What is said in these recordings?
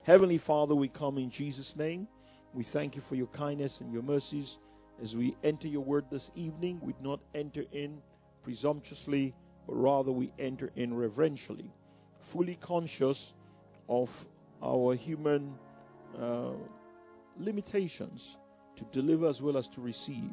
Heavenly Father, we come in Jesus' name. We thank you for your kindness and your mercies. As we enter your word this evening, we do not enter in presumptuously, but rather we enter in reverentially, fully conscious of our human limitations to deliver as well as to receive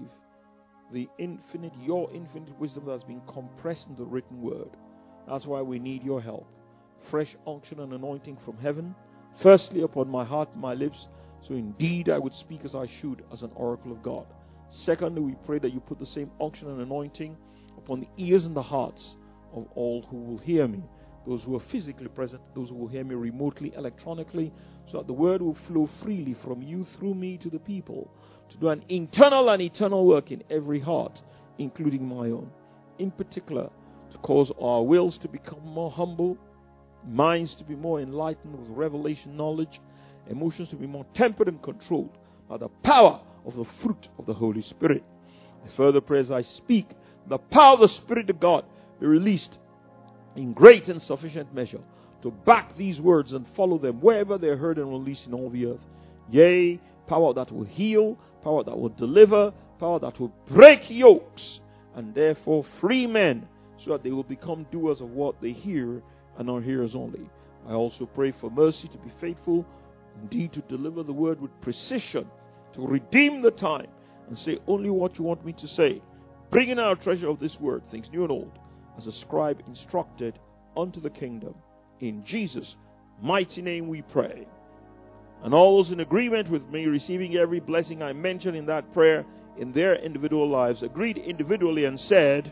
your infinite wisdom that has been compressed into the written word. That's why we need your help. Fresh unction and anointing from heaven, firstly upon my heart and my lips, so indeed I would speak as I should, as an oracle of God. Secondly, we pray that you put the same unction and anointing upon the ears and the hearts of all who will hear me, those who are physically present, those who will hear me remotely, electronically, so that the word will flow freely from you through me to the people, to do an internal and eternal work in every heart, including my own. In particular, to cause our wills to become more humble, minds to be more enlightened with revelation knowledge, emotions to be more tempered and controlled by the power of the fruit of the Holy Spirit. I further pray as I speak, the power of the Spirit of God be released in great and sufficient measure to back these words and follow them wherever they are heard and released in all the earth. Yea, power that will heal, power that will deliver, power that will break yokes, and therefore free men, so that they will become doers of what they hear and not hearers only. I also pray for mercy to be faithful, indeed to deliver the word with precision, to redeem the time, and say only what you want me to say, bringing our treasure of this word, things new and old, as a scribe instructed unto the kingdom. In Jesus' mighty name we pray. And all those in agreement with me, receiving every blessing I mentioned in that prayer in their individual lives, agreed individually and said,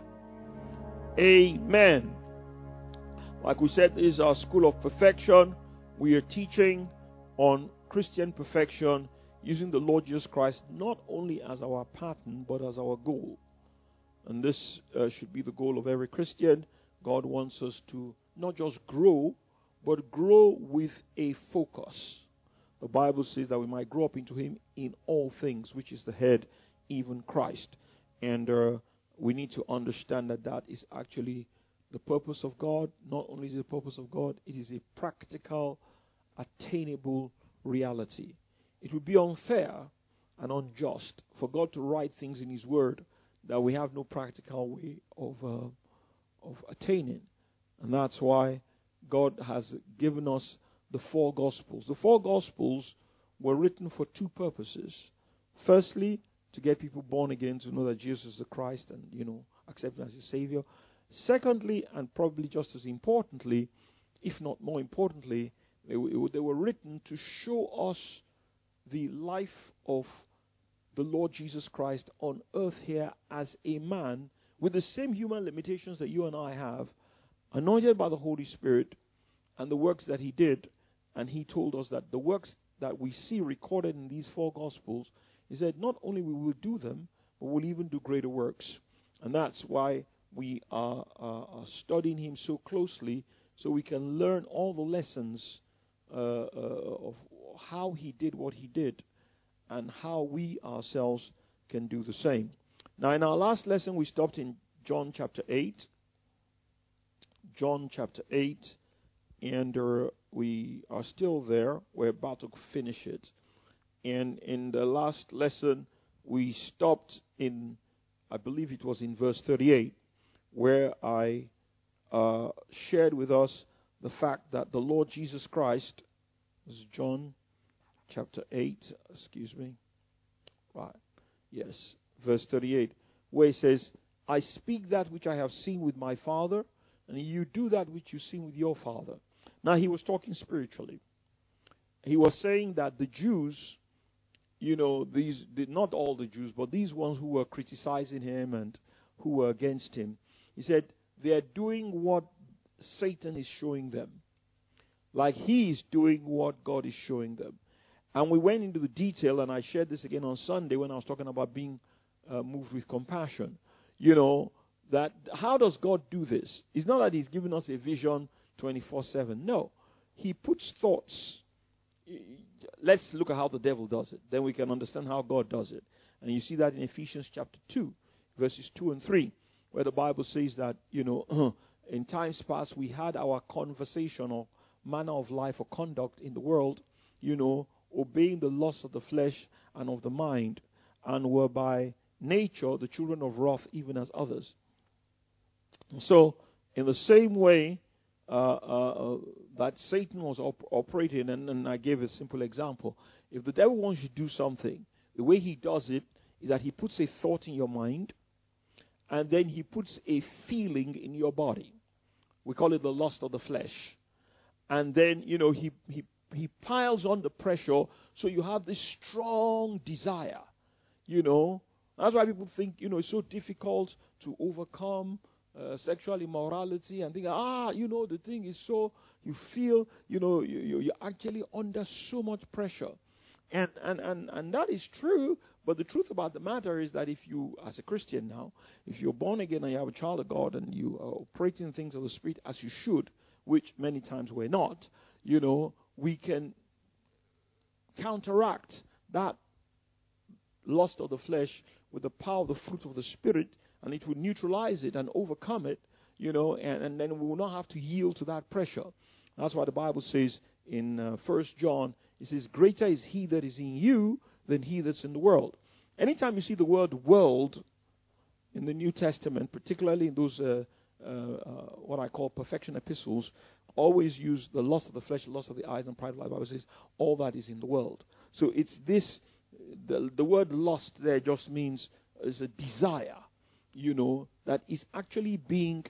Amen. Like we said, this is our school of perfection. We are teaching on Christian perfection using the Lord Jesus Christ not only as our pattern, but as our goal. And this should be the goal of every Christian. God wants us to not just grow, but grow with a focus. The Bible says that we might grow up into Him in all things, which is the head, even Christ. And we need to understand that that is actually the purpose of God. Not only is it the purpose of God, it is a practical, attainable reality. It would be unfair and unjust for God to write things in His Word that we have no practical way of attaining. And that's why God has given us the four Gospels. The four Gospels were written for two purposes. Firstly, to get people born again, to know that Jesus is the Christ and, accept Him as His Savior. Secondly, and probably just as importantly, if not more importantly, they were written to show us the life of the Lord Jesus Christ on earth here as a man with the same human limitations that you and I have, anointed by the Holy Spirit, and the works that He did. And He told us that the works that we see recorded in these four Gospels, He said not only we will do them, but we'll even do greater works. And that's why we are studying Him so closely, so we can learn all the lessons of how He did what He did, and how we ourselves can do the same. Now, in our last lesson, we stopped in John chapter 8. John chapter 8, and we are still there. We're about to finish it. And in the last lesson, we stopped in, I believe it was in verse 38, where I shared with us the fact that the Lord Jesus Christ, this is John chapter 8, right, yes, verse 38, where He says, I speak that which I have seen with my Father, and you do that which you see with your father. Now, He was talking spiritually. He was saying that the Jews, not all the Jews, but these ones who were criticizing Him and who were against Him, He said, they are doing what Satan is showing them, like he is doing what God is showing them. And we went into the detail, and I shared this again on Sunday when I was talking about being moved with compassion. That how does God do this? It's not that He's giving us a vision 24/7. No. He puts thoughts. Let's look at how the devil does it. Then we can understand how God does it. And you see that in Ephesians chapter 2, verses 2 and 3, where the Bible says that, in times past we had our conversation or manner of life or conduct in the world obeying the lusts of the flesh and of the mind, and were by nature the children of wrath, even as others. So, in the same way that Satan was operating, and I gave a simple example. If the devil wants you to do something, the way he does it is that he puts a thought in your mind, and then he puts a feeling in your body. We call it the lust of the flesh. And then, he piles on the pressure, so you have this strong desire. That's why people think, it's so difficult to overcome sexual immorality, and think, the thing is so, you feel, you're actually under so much pressure. And that is true, but the truth about the matter is that if you, as a Christian now, if you're born again and you have a child of God and you are operating things of the Spirit as you should, which many times we're not, we can counteract that lust of the flesh with the power of the fruit of the Spirit, and it will neutralize it and overcome it, and then we will not have to yield to that pressure. That's why the Bible says in 1 John, it says, greater is he that is in you than he that's in the world. Anytime you see the word world in the New Testament, particularly in those what I call perfection epistles, always use the lust of the flesh, the lust of the eyes, and pride of life. The Bible says all that is in the world. So it's this, the word lust there just means is a desire, that is actually being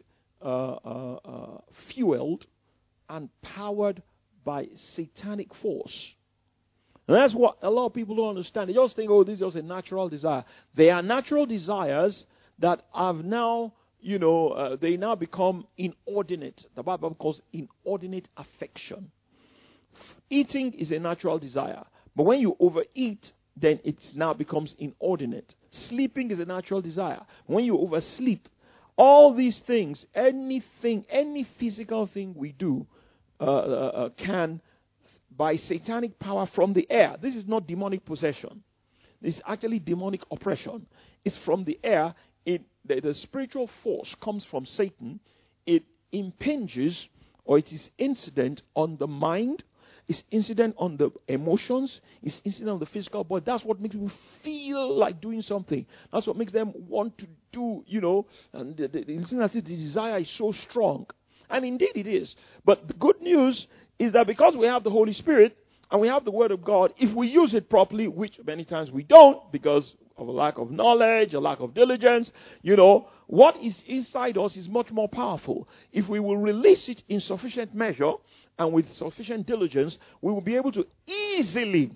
fueled and powered by satanic force. And that's what a lot of people don't understand. They just think, this is just a natural desire. They are natural desires that have now, they now become inordinate. The Bible calls inordinate affection. Eating is a natural desire. But when you overeat, then it now becomes inordinate. Sleeping is a natural desire. When you oversleep, all these things, any physical thing we do can, by satanic power from the air. This is not demonic possession. This is actually demonic oppression. It's from the air. The spiritual force comes from Satan. It impinges, or it is incident on the mind. It's incident on the emotions. It's incident on the physical body. That's what makes people feel like doing something. That's what makes them want to do, and the desire is so strong. And indeed it is. But the good news is that because we have the Holy Spirit and we have the Word of God, if we use it properly, which many times we don't because of a lack of knowledge, a lack of diligence, what is inside us is much more powerful. If we will release it in sufficient measure and with sufficient diligence, we will be able to easily,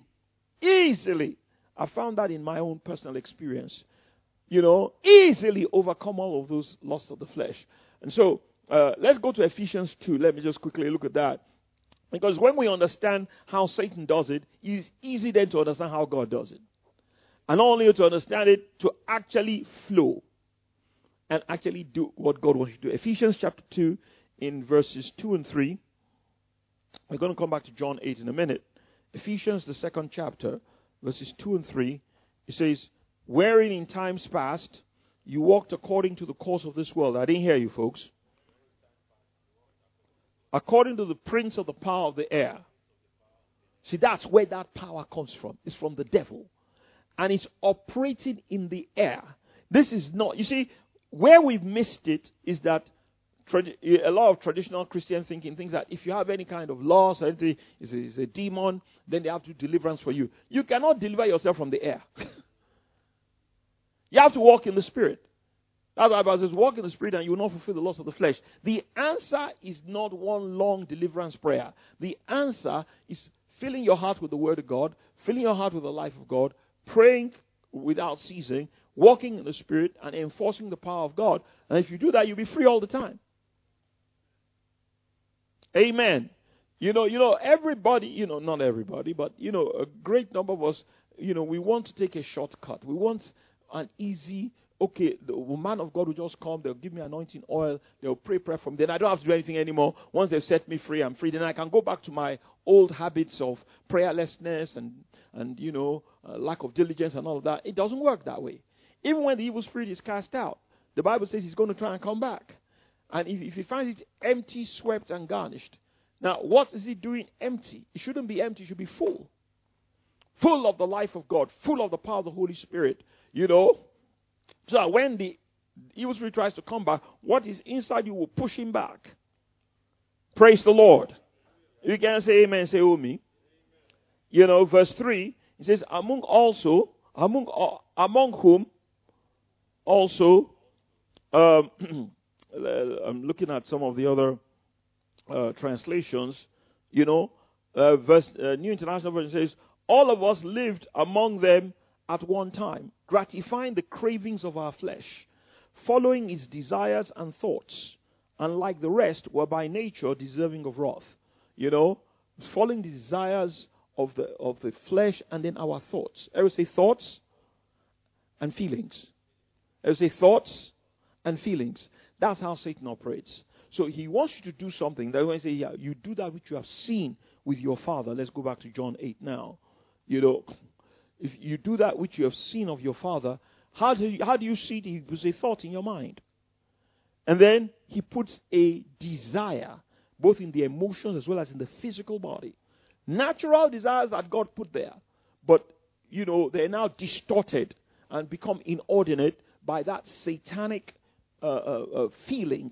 I found that in my own personal experience, easily overcome all of those lusts of the flesh. And so, let's go to Ephesians 2. Let me just quickly look at that. Because when we understand how Satan does it, it's easy then to understand how God does it. And not only to understand it, to actually flow and actually do what God wants you to do. Ephesians chapter 2 in verses 2 and 3. We're going to come back to John 8 in a minute. Ephesians, the second chapter, verses 2 and 3. It says, wherein in times past you walked according to the course of this world. I didn't hear you, folks. According to the prince of the power of the air. See, that's where that power comes from. It's from the devil. And it's operating in the air. This is not, you see, where we've missed it is that a lot of traditional Christian thinking thinks that if you have any kind of loss or anything, is a demon, then they have to do deliverance for you. You cannot deliver yourself from the air. You have to walk in the Spirit. That's why the Bible says, walk in the Spirit and you will not fulfill the lust of the flesh. The answer is not one long deliverance prayer. The answer is filling your heart with the Word of God, filling your heart with the life of God, praying without ceasing, walking in the Spirit, and enforcing the power of God. And if you do that, you'll be free all the time. Amen. Everybody, not everybody, but, a great number of us, we want to take a shortcut. We want an easy, the man of God will just come, they'll give me anointing oil, they'll pray for me, then I don't have to do anything anymore. Once they've set me free, I'm free. Then I can go back to my old habits of prayerlessness and lack of diligence and all of that. It doesn't work that way. Even when the evil spirit is cast out, the Bible says he's going to try and come back. And if he finds it empty, swept, and garnished, Now, what is it doing empty? It shouldn't be empty. It should be full. Full of the life of God. Full of the power of the Holy Spirit. So that when the evil spirit tries to come back, what is inside you will push him back. Praise the Lord. You can say amen, say oh me. Verse 3, it says, among whom also, I'm looking at some of the other translations, New International Version says, all of us lived among them at one time, gratifying the cravings of our flesh, following its desires and thoughts, and like the rest were by nature deserving of wrath. Following the desires of the flesh and then our thoughts. Everyone say thoughts and feelings. Everyone say thoughts and feelings. That's how Satan operates. So he wants you to do something. That when I say, yeah, you do that which you have seen with your father. Let's go back to John 8 now. If you do that which you have seen of your father, how do you see it? He puts a thought in your mind. And then he puts a desire, both in the emotions as well as in the physical body. Natural desires that God put there. But, they're now distorted and become inordinate by that satanic feeling,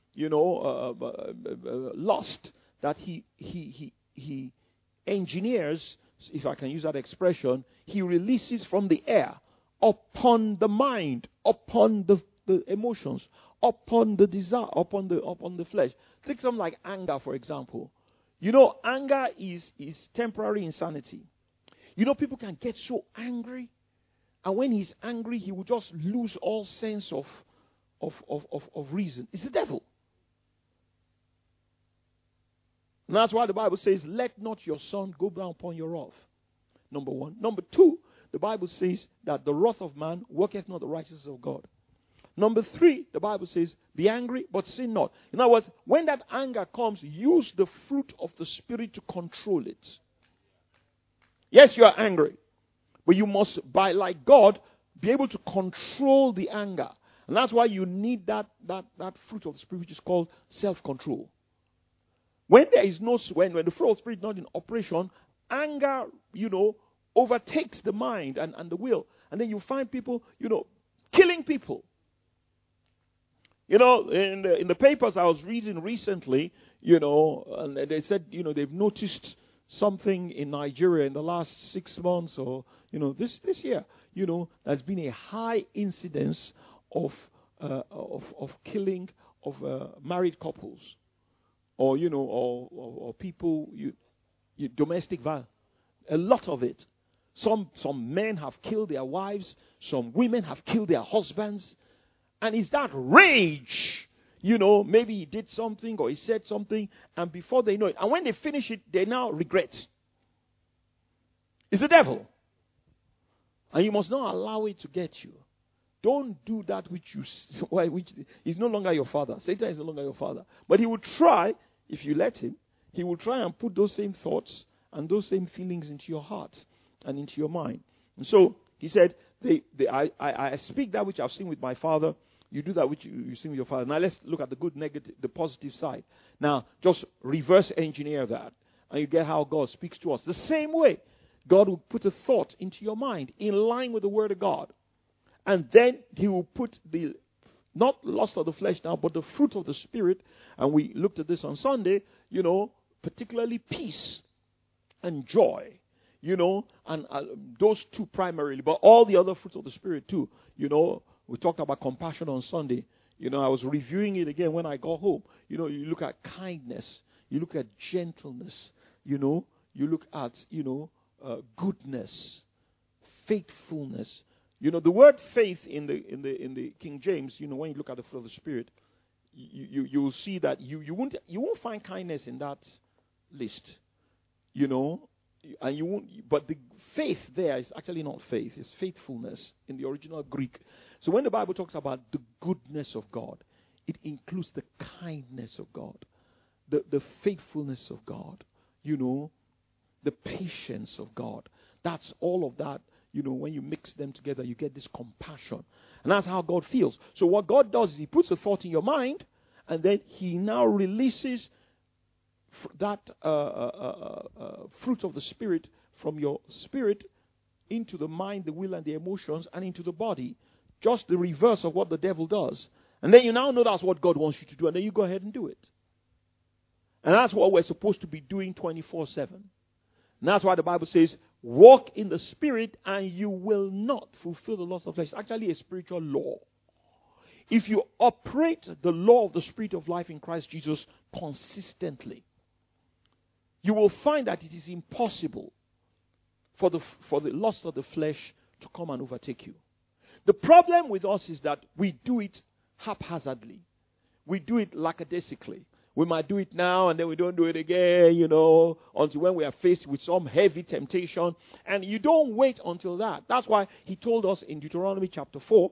lust that he engineers, if I can use that expression, he releases from the air upon the mind, upon the emotions, upon the desire, upon the flesh. Take something like anger, for example. Anger is temporary insanity. People can get so angry, and when he's angry, he will just lose all sense of reason. It's the devil. And that's why the Bible says, let not your son go down upon your wrath. Number one. Number two, the Bible says that the wrath of man worketh not the righteousness of God. Number three, the Bible says, be angry, but sin not. In other words, when that anger comes, use the fruit of the Spirit to control it. Yes, you are angry, but you must, like God, be able to control the anger. And that's why you need that fruit of the Spirit, which is called self-control. When there is when the fruit of the Spirit is not in operation, anger, overtakes the mind and the will. And then you find people, killing people. In the papers I was reading recently, and they said, they've noticed something in Nigeria in the last 6 months or, this year, there's been a high incidence of killing of married couples. Or or people, domestic violence. A lot of it. Some men have killed their wives. Some women have killed their husbands. And it's that rage. Maybe he did something or he said something, and before they know it, and when they finish it, they now regret. It's the devil. And you must not allow it to get you. Don't do that which is no longer your father. Satan is no longer your father. But he will try, if you let him, he will try and put those same thoughts and those same feelings into your heart and into your mind. And so, he said, I speak that which I've seen with my father. You do that which you've seen with your father. Now, let's look at the good, negative, the positive side. Now, just reverse engineer that. And you get how God speaks to us. The same way, God will put a thought into your mind in line with the Word of God. And then he will put not lust of the flesh now, but the fruit of the Spirit. And we looked at this on Sunday, particularly peace and joy, and those two primarily, but all the other fruits of the Spirit too. We talked about compassion on Sunday. I was reviewing it again when I got home. You look at kindness, you look at gentleness, you look at, goodness, faithfulness. The word faith in the King James, when you look at the fruit of the Spirit, you will see that you won't find kindness in that list, and you won't. But the faith there is actually not faith; it's faithfulness in the original Greek. So when the Bible talks about the goodness of God, it includes the kindness of God, the faithfulness of God, the patience of God. That's all of that. When you mix them together, you get this compassion. And that's how God feels. So what God does is he puts a thought in your mind, and then he now releases fruit of the Spirit from your spirit into the mind, the will, and the emotions, and into the body. Just the reverse of what the devil does. And then you now know that's what God wants you to do, and then you go ahead and do it. And that's what we're supposed to be doing 24/7. And that's why the Bible says, walk in the Spirit, and you will not fulfill the lust of flesh. It's actually a spiritual law. If you operate the law of the Spirit of life in Christ Jesus consistently, you will find that it is impossible for the lust of the flesh to come and overtake you. The problem with us is that we do it haphazardly. We do it lackadaisically. We might do it now and then we don't do it again, until when we are faced with some heavy temptation. And you don't wait until that. That's why he told us in Deuteronomy chapter 4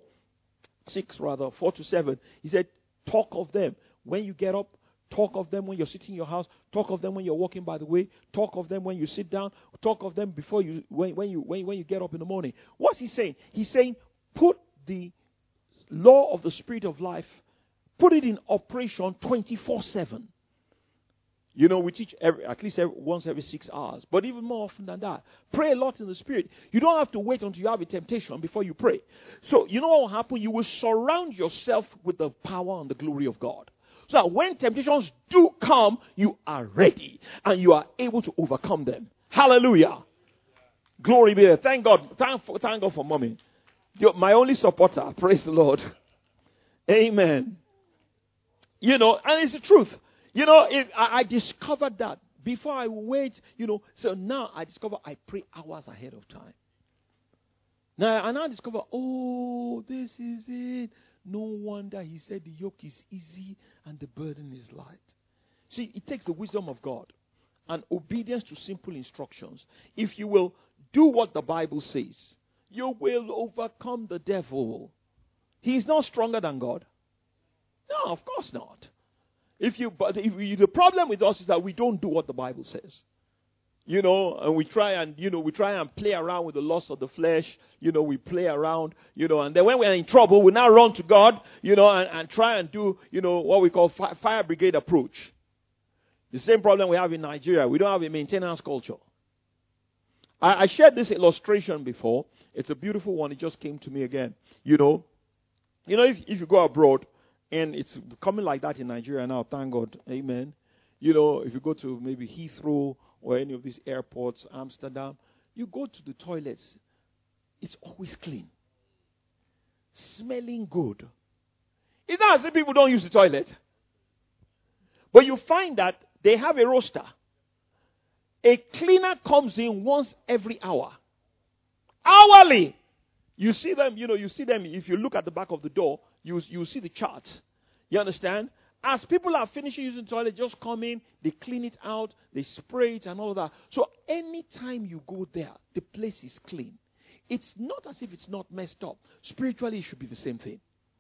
to 7. He said, talk of them when you get up. Talk of them when you're sitting in your house. Talk of them when you're walking by the way. Talk of them when you sit down. Talk of them before when you get up in the morning. What's he saying? He's saying, put the law of the Spirit of life, put it in operation 24/7. We teach at least once every 6 hours, but even more often than that. Pray a lot in the Spirit. You don't have to wait until you have a temptation before you pray. So you know what will happen? You will surround yourself with the power and the glory of God. So that when temptations do come, you are ready and you are able to overcome them. Hallelujah. Glory be there. Thank God. Thank God for mommy. You're my only supporter. Praise the Lord. Amen. And it's the truth. I discovered that before I wait, so now I discover I pray hours ahead of time. Now I discover, this is it. No wonder he said the yoke is easy and the burden is light. See, it takes the wisdom of God and obedience to simple instructions. If you will do what the Bible says, you will overcome the devil. He is not stronger than God. No, of course not. The problem with us is that we don't do what the Bible says. And we try and play around with the lust of the flesh. We play around, and then when we're in trouble, we now run to God, and try and do, what we call fire brigade approach. The same problem we have in Nigeria. We don't have a maintenance culture. I shared this illustration before. It's a beautiful one. It just came to me again. If you go abroad, and it's coming like that in Nigeria now, thank God. Amen. If you go to maybe Heathrow or any of these airports, Amsterdam, you go to the toilets, it's always clean. Smelling good. It's not as if people don't use the toilet. But you find that they have a roster. A cleaner comes in once every hour. Hourly. You see them, if you look at the back of the door, you see the charts. You understand? As people are finishing using the toilet, just come in, they clean it out, they spray it and all that. So anytime you go there, the place is clean. It's not as if it's not messed up. Spiritually, it should be the same thing.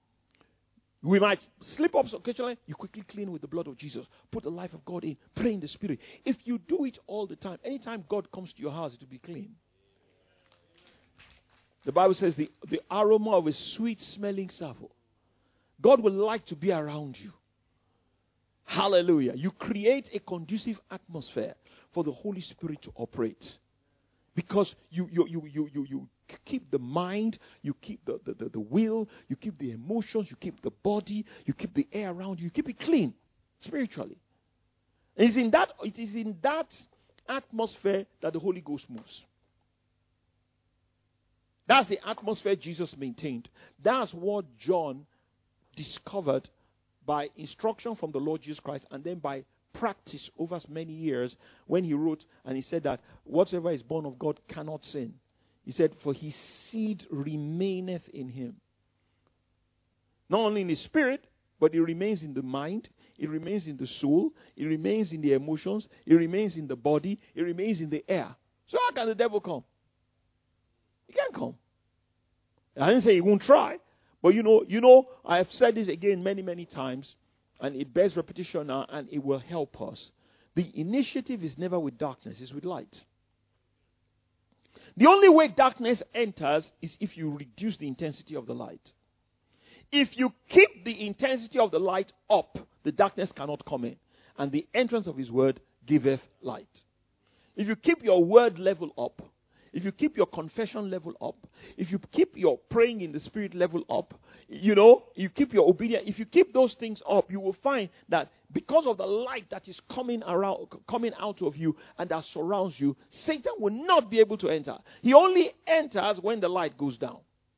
We might slip up occasionally, you quickly clean with the blood of Jesus. Put the life of God in, pray in the Spirit. If you do it all the time, anytime God comes to your house, it will be clean. The Bible says the aroma of a sweet-smelling savour. God would like to be around you. Hallelujah. You create a conducive atmosphere for the Holy Spirit to operate. Because you keep the mind, you keep the will, you keep the emotions, you keep the body, you keep the air around you, you keep it clean spiritually. It is in that atmosphere that the Holy Ghost moves. That's the atmosphere Jesus maintained. That's what John discovered by instruction from the Lord Jesus Christ and then by practice over many years when he wrote and he said that whatsoever is born of God cannot sin. He said, for his seed remaineth in him. Not only in his spirit, but it remains in the mind, it remains in the soul, it remains in the emotions, it remains in the body, it remains in the air. So how can the devil come? He can't come. I didn't say he won't try. But I have said this again many, many times, and it bears repetition now, and it will help us. The initiative is never with darkness, it's with light. The only way darkness enters is if you reduce the intensity of the light. If you keep the intensity of the light up, the darkness cannot come in. And the entrance of his word giveth light. If you keep your word level up, if you keep your confession level up, if you keep your praying in the spirit level up, you keep your obedience, if you keep those things up, you will find that because of the light that is coming out of you and that surrounds you, Satan will not be able to enter. He only enters when the light goes down.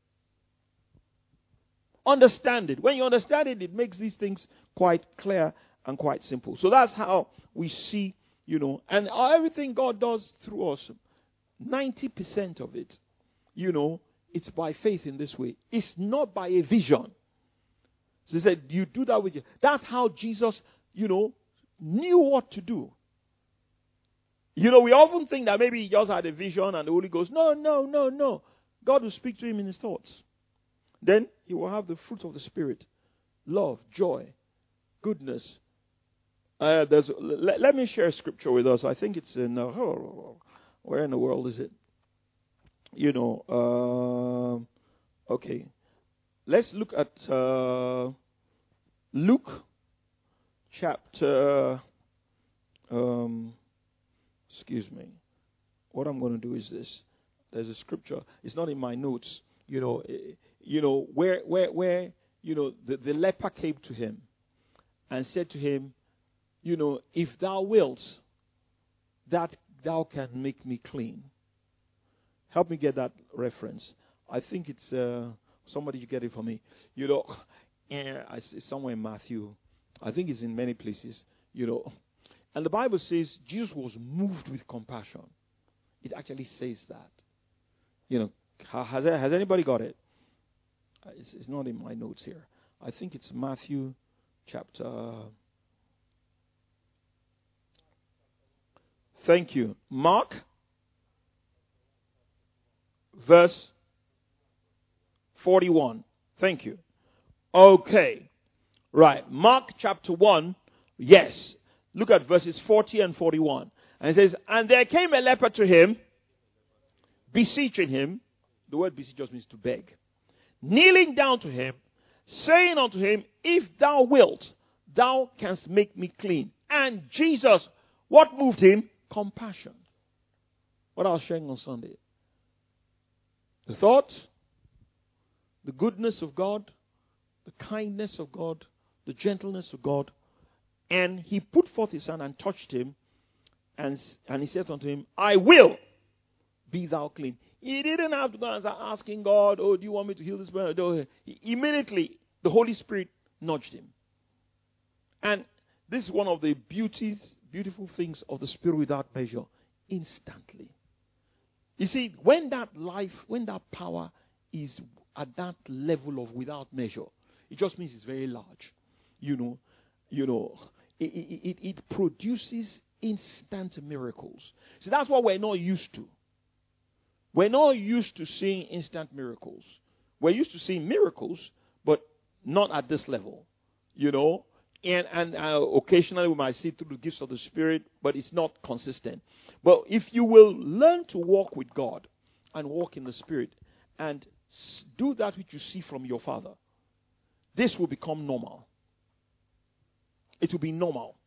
Understand it. When you understand it, it makes these things quite clear and quite simple. So that's how we see, and everything God does through us, 90% of it, it's by faith in this way. It's not by a vision. So he said, you do that with you. That's how Jesus, knew what to do. We often think that maybe he just had a vision and the Holy Ghost. No. God will speak to him in his thoughts. Then he will have the fruit of the Spirit. Love, joy, goodness. Let me share a scripture with us. I think it's in... where in the world is it? Okay. Let's look at Luke chapter... excuse me. What I'm going to do is this. There's a scripture. It's not in my notes. Where the leper came to him and said to him, if thou wilt, that thou can make me clean. Help me get that reference. I think it's somebody you get it for me. It's somewhere in Matthew. I think it's in many places. And the Bible says Jesus was moved with compassion. It actually says that. Has anybody got it? It's not in my notes here. I think it's Matthew chapter... Thank you. Mark, verse 41. Thank you. Okay. Right. Mark chapter 1. Yes. Look at verses 40 and 41. And it says, and there came a leper to him, beseeching him. The word beseech just means to beg. Kneeling down to him, saying unto him, if thou wilt, thou canst make me clean. And Jesus, what moved him? Compassion. What I was sharing on Sunday. The thought, the goodness of God, the kindness of God, the gentleness of God. And he put forth his hand and touched him. And he said unto him, I will be thou clean. He didn't have to go and start asking God, do you want me to heal this person? Immediately, the Holy Spirit nudged him. And this is one of the beautiful things of the Spirit without measure. Instantly. You see, when that power is at that level of without measure, it just means it's very large. It produces instant miracles. So that's what we're not used to. We're not used to seeing instant miracles. We're used to seeing miracles, but not at this level. And occasionally we might see through the gifts of the Spirit, but it's not consistent. But if you will learn to walk with God and walk in the Spirit and do that which you see from your Father, this will become normal. It will be normal.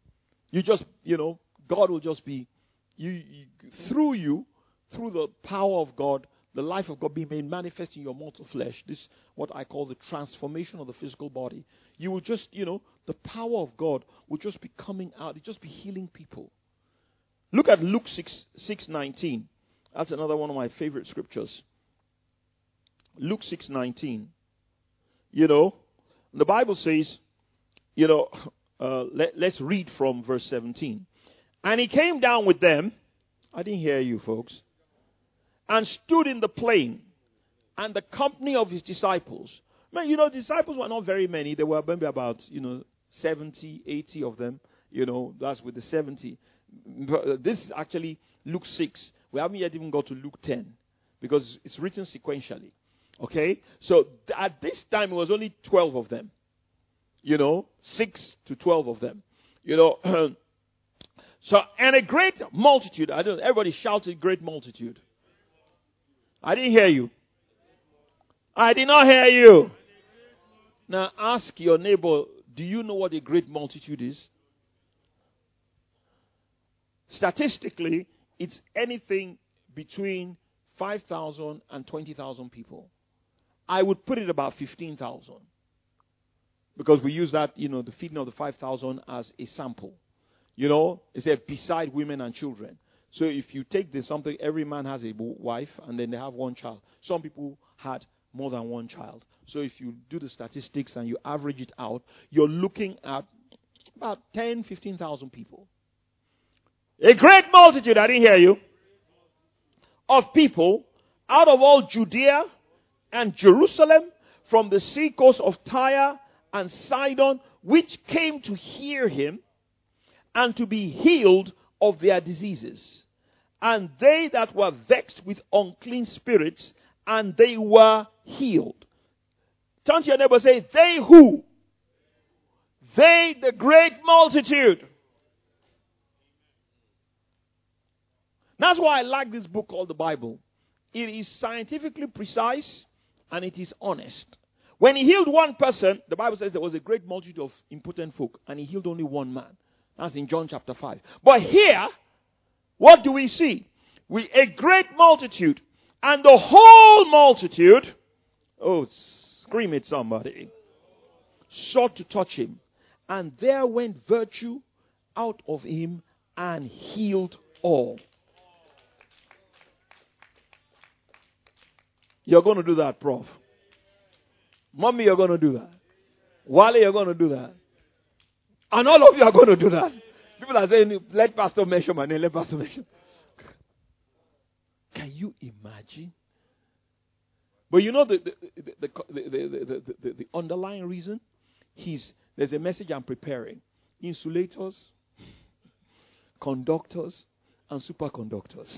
God will just be, through the power of God, the life of God being made manifest in your mortal flesh. This is what I call the transformation of the physical body. You will just, the power of God will just be coming out. It will just be healing people. Look at Luke 6:19. That's another one of my favorite scriptures. Luke 6:19. The Bible says, let's read from verse 17. And he came down with them. I didn't hear you, folks. And stood in the plain, and the company of his disciples. Man, disciples were not very many. There were maybe about, 70, 80 of them. That's with the 70. This is actually Luke 6. We haven't yet even got to Luke 10, because it's written sequentially. Okay? So at this time, it was only 12 of them. 6 to 12 of them. So, and a great multitude. Everybody shouted great multitude. I didn't hear you. I did not hear you. Now ask your neighbor, do you know what a great multitude is? Statistically, it's anything between 5,000 and 20,000 people. I would put it about 15,000. Because we use that, the feeding of the 5,000 as a sample. It's beside women and children. So if you take this, something, every man has a wife and then they have one child. Some people had more than one child. So if you do the statistics and you average it out, you're looking at about 10, 15,000 people. A great multitude, I didn't hear you, of people out of all Judea and Jerusalem, from the sea coast of Tyre and Sidon, which came to hear him and to be healed of their diseases. And they that were vexed with unclean spirits, and they were healed. Turn to your neighbor and say, they who? They, the great multitude. That's why I like this book called the Bible. It is scientifically precise and it is honest. When he healed one person, the Bible says there was a great multitude of impotent folk, and he healed only one man. That's in John chapter 5. But here, what do we see? A great multitude, and the whole multitude, oh, scream it somebody, sought to touch him. And there went virtue out of him and healed all. You're going to do that, Prof. Mommy, you're going to do that. Wale, you're going to do that. And all of you are going to do that. People are saying, let Pastor mention my name, let Pastor mention. Can you imagine? But you know the underlying reason? There's a message I'm preparing. Insulators, conductors, and superconductors.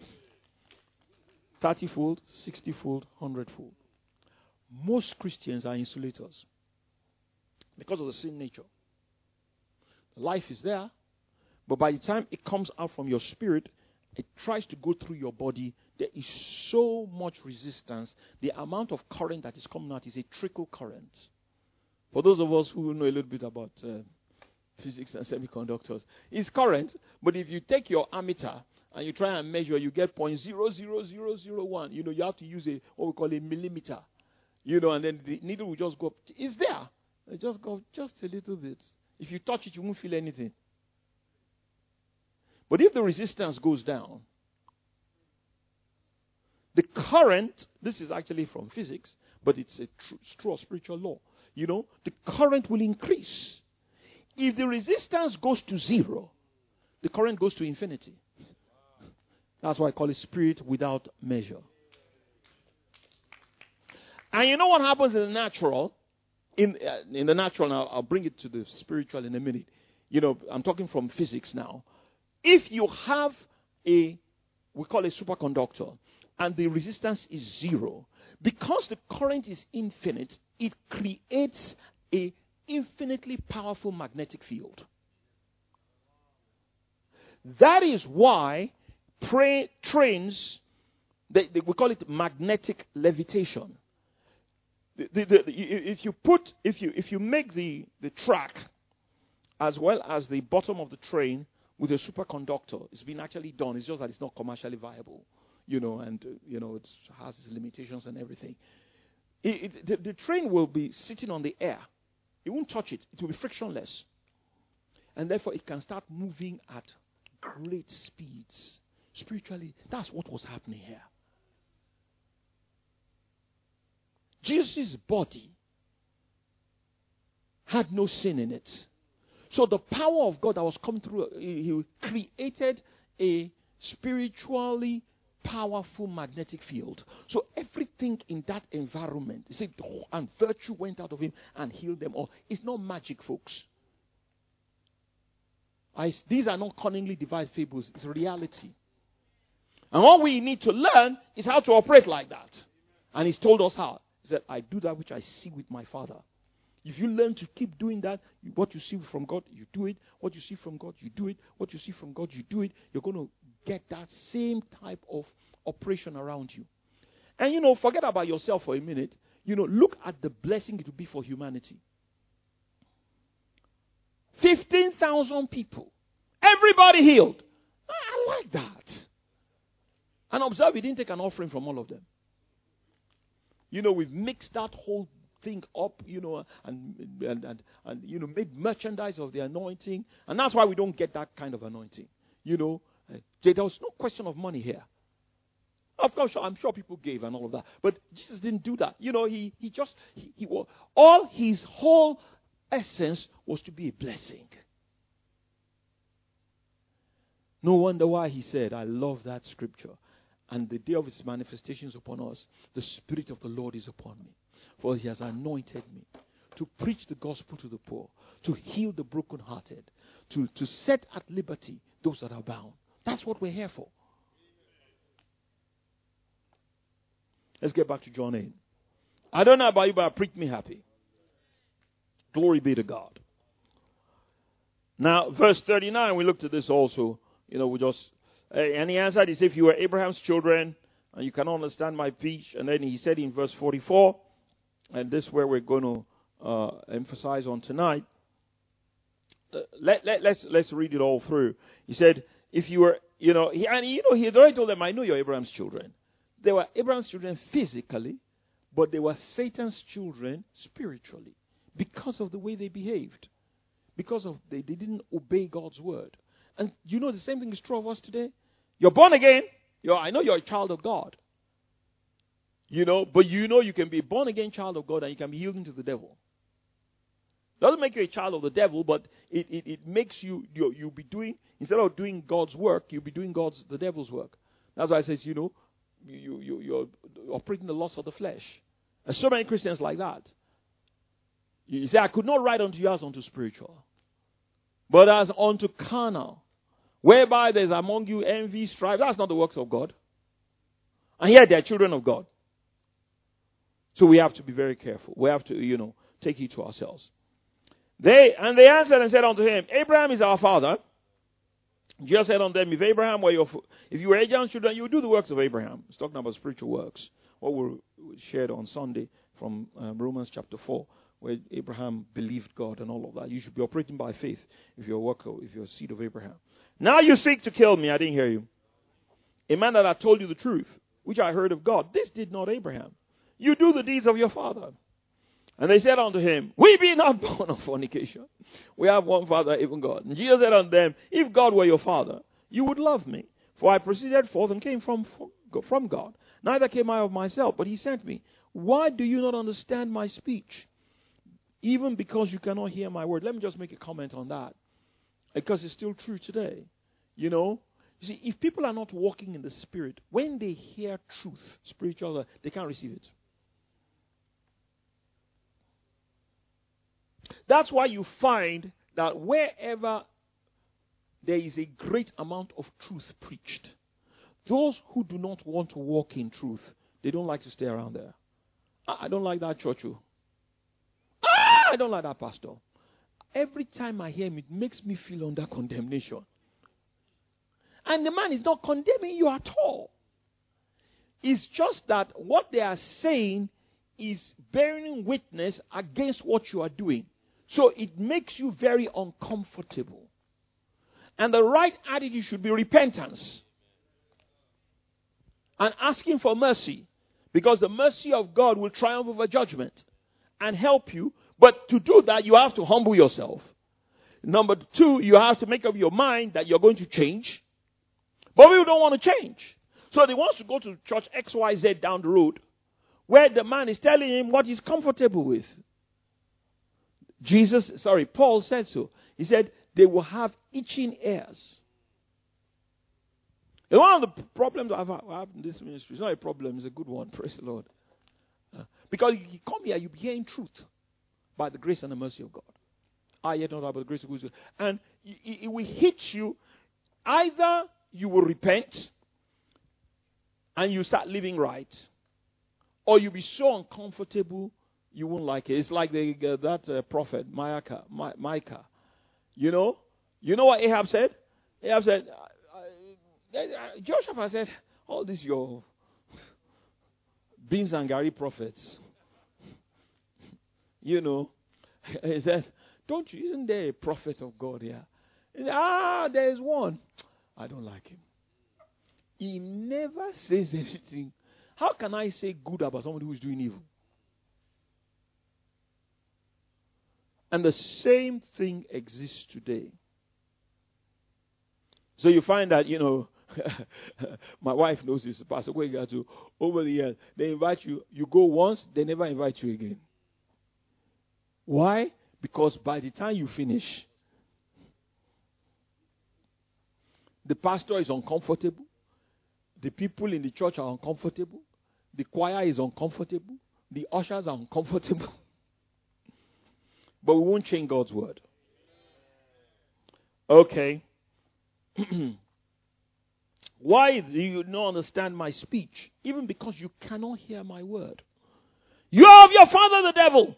30-fold, 60-fold, 100-fold. Most Christians are insulators because of the same nature. Life is there, but by the time it comes out from your spirit, it tries to go through your body. There is so much resistance. The amount of current that is coming out is a trickle current. For those of us who know a little bit about physics and semiconductors, it's current, but if you take your ammeter and you try and measure, you get 0.00001. You have to use what we call a millimeter. And then the needle will just go up. It's there. It just go just a little bit. If you touch it, you won't feel anything. But if the resistance goes down, the current, this is actually from physics, but it's a true spiritual law. The current will increase. If the resistance goes to zero, the current goes to infinity. That's why I call it spirit without measure. And you know what happens in the natural? In the natural, now I'll bring it to the spiritual in a minute. I'm talking from physics now. If you have we call it superconductor, and the resistance is zero, because the current is infinite, it creates a infinitely powerful magnetic field. That is why trains, we call it magnetic levitation. If you make the track as well as the bottom of the train with a superconductor, it's been actually done. It's just that it's not commercially viable, and it has its limitations and everything. The train will be sitting on the air. It won't touch it. It will be frictionless, and therefore it can start moving at great speeds. Spiritually, that's what was happening here. Jesus' body had no sin in it. So the power of God that was coming through, he created a spiritually powerful magnetic field. So everything in that environment, he said, and virtue went out of him and healed them all. It's not magic, folks. These are not cunningly devised fables. It's reality. And all we need to learn is how to operate like that. And he's told us how. He said, I do that which I see with my Father. If you learn to keep doing that, what you see from God, you do it. What you see from God, you do it. What you see from God, you do it. You're going to get that same type of operation around you. And, forget about yourself for a minute. Look at the blessing it will be for humanity. 15,000 people. Everybody healed. I like that. And observe, he didn't take an offering from all of them. We've mixed that whole thing up, and made merchandise of the anointing. And that's why we don't get that kind of anointing. There was no question of money here. Of course, I'm sure people gave and all of that. But Jesus didn't do that. He was, all his whole essence was to be a blessing. No wonder why he said, I love that scripture. And the day of his manifestations upon us, the Spirit of the Lord is upon me. For he has anointed me to preach the gospel to the poor, to heal the brokenhearted, to set at liberty those that are bound. That's what we're here for. Let's get back to John 8. I don't know about you, but it pricked me happy. Glory be to God. Now, verse 39, we looked at this also. And he answered, he said, if you were Abraham's children, and you cannot understand my speech. And then he said in verse 44, and this is where we're going to emphasize on tonight. Let's read it all through. He said, if you were, he had already told them, I know you're Abraham's children. They were Abraham's children physically, but they were Satan's children spiritually because of the way they behaved. Because of they didn't obey God's word. And the same thing is true of us today. You're born again. I know you're a child of God. But you can be a born again child of God and you can be yielding to the devil. Doesn't make you a child of the devil, but it makes you'll be doing, instead of doing God's work, you'll be doing the devil's work. That's why it says, you're operating the lust of the flesh. There's so many Christians like that. You say, I could not write unto you as unto spiritual, but as unto carnal, whereby there's among you envy, strife. That's not the works of God. And here they're children of God. So we have to be very careful. We have to, take heed to ourselves. They answered and said unto him, Abraham is our father. Jesus said unto them, if you were Abraham's children, you would do the works of Abraham. He's talking about spiritual works. What we shared on Sunday from Romans chapter 4, where Abraham believed God and all of that. You should be operating by faith if you're a worker, if you're a seed of Abraham. Now you seek to kill me. I didn't hear you. A man that had told you the truth, which I heard of God. This did not Abraham. You do the deeds of your father. And they said unto him, we be not born of fornication. We have one Father, even God. And Jesus said unto them, if God were your Father, you would love me. For I proceeded forth and came from God. Neither came I of myself, but he sent me. Why do you not understand my speech? Even because you cannot hear my word. Let me just make a comment on that. Because it's still true today. You see, if people are not walking in the Spirit, when they hear truth, spiritual, they can't receive it. That's why you find that wherever there is a great amount of truth preached, those who do not want to walk in truth, they don't like to stay around there. I don't like that church. I don't like that pastor. Every time I hear him, it makes me feel under condemnation. And the man is not condemning you at all. It's just that what they are saying is bearing witness against what you are doing. So it makes you very uncomfortable. And the right attitude should be repentance. And asking for mercy. Because the mercy of God will triumph over judgment. And help you. But to do that, you have to humble yourself. Number 2, you have to make up your mind that you're going to change. But people don't want to change. So they want to go to church XYZ down the road, where the man is telling him what he's comfortable with. Paul said so. He said they will have itching ears. And one of the problems I've had in this ministry, it's not a problem, it's a good one, praise the Lord. Because you come here, you'll be hearing truth by the grace and the mercy of God. I yet not have the grace of God. And it will hit you. Either you will repent and you start living right, or you'll be so uncomfortable you won't like it. It's like that prophet, Micah. You know what Ahab said? Ahab said, Joshua said, all these your beans and gari prophets. He said, isn't there a prophet of God here? He said, there is one. I don't like him. He never says anything. How can I say good about somebody who is doing evil? And the same thing exists today. So you find that, my wife knows this, Pastor Kwegatu, over the years, they invite you, you go once, they never invite you again. Why? Because by the time you finish, the pastor is uncomfortable, the people in the church are uncomfortable, the choir is uncomfortable, the ushers are uncomfortable. But we won't change God's word. Okay. Why do you not understand my speech? Even because you cannot hear my word. You are of your father the devil.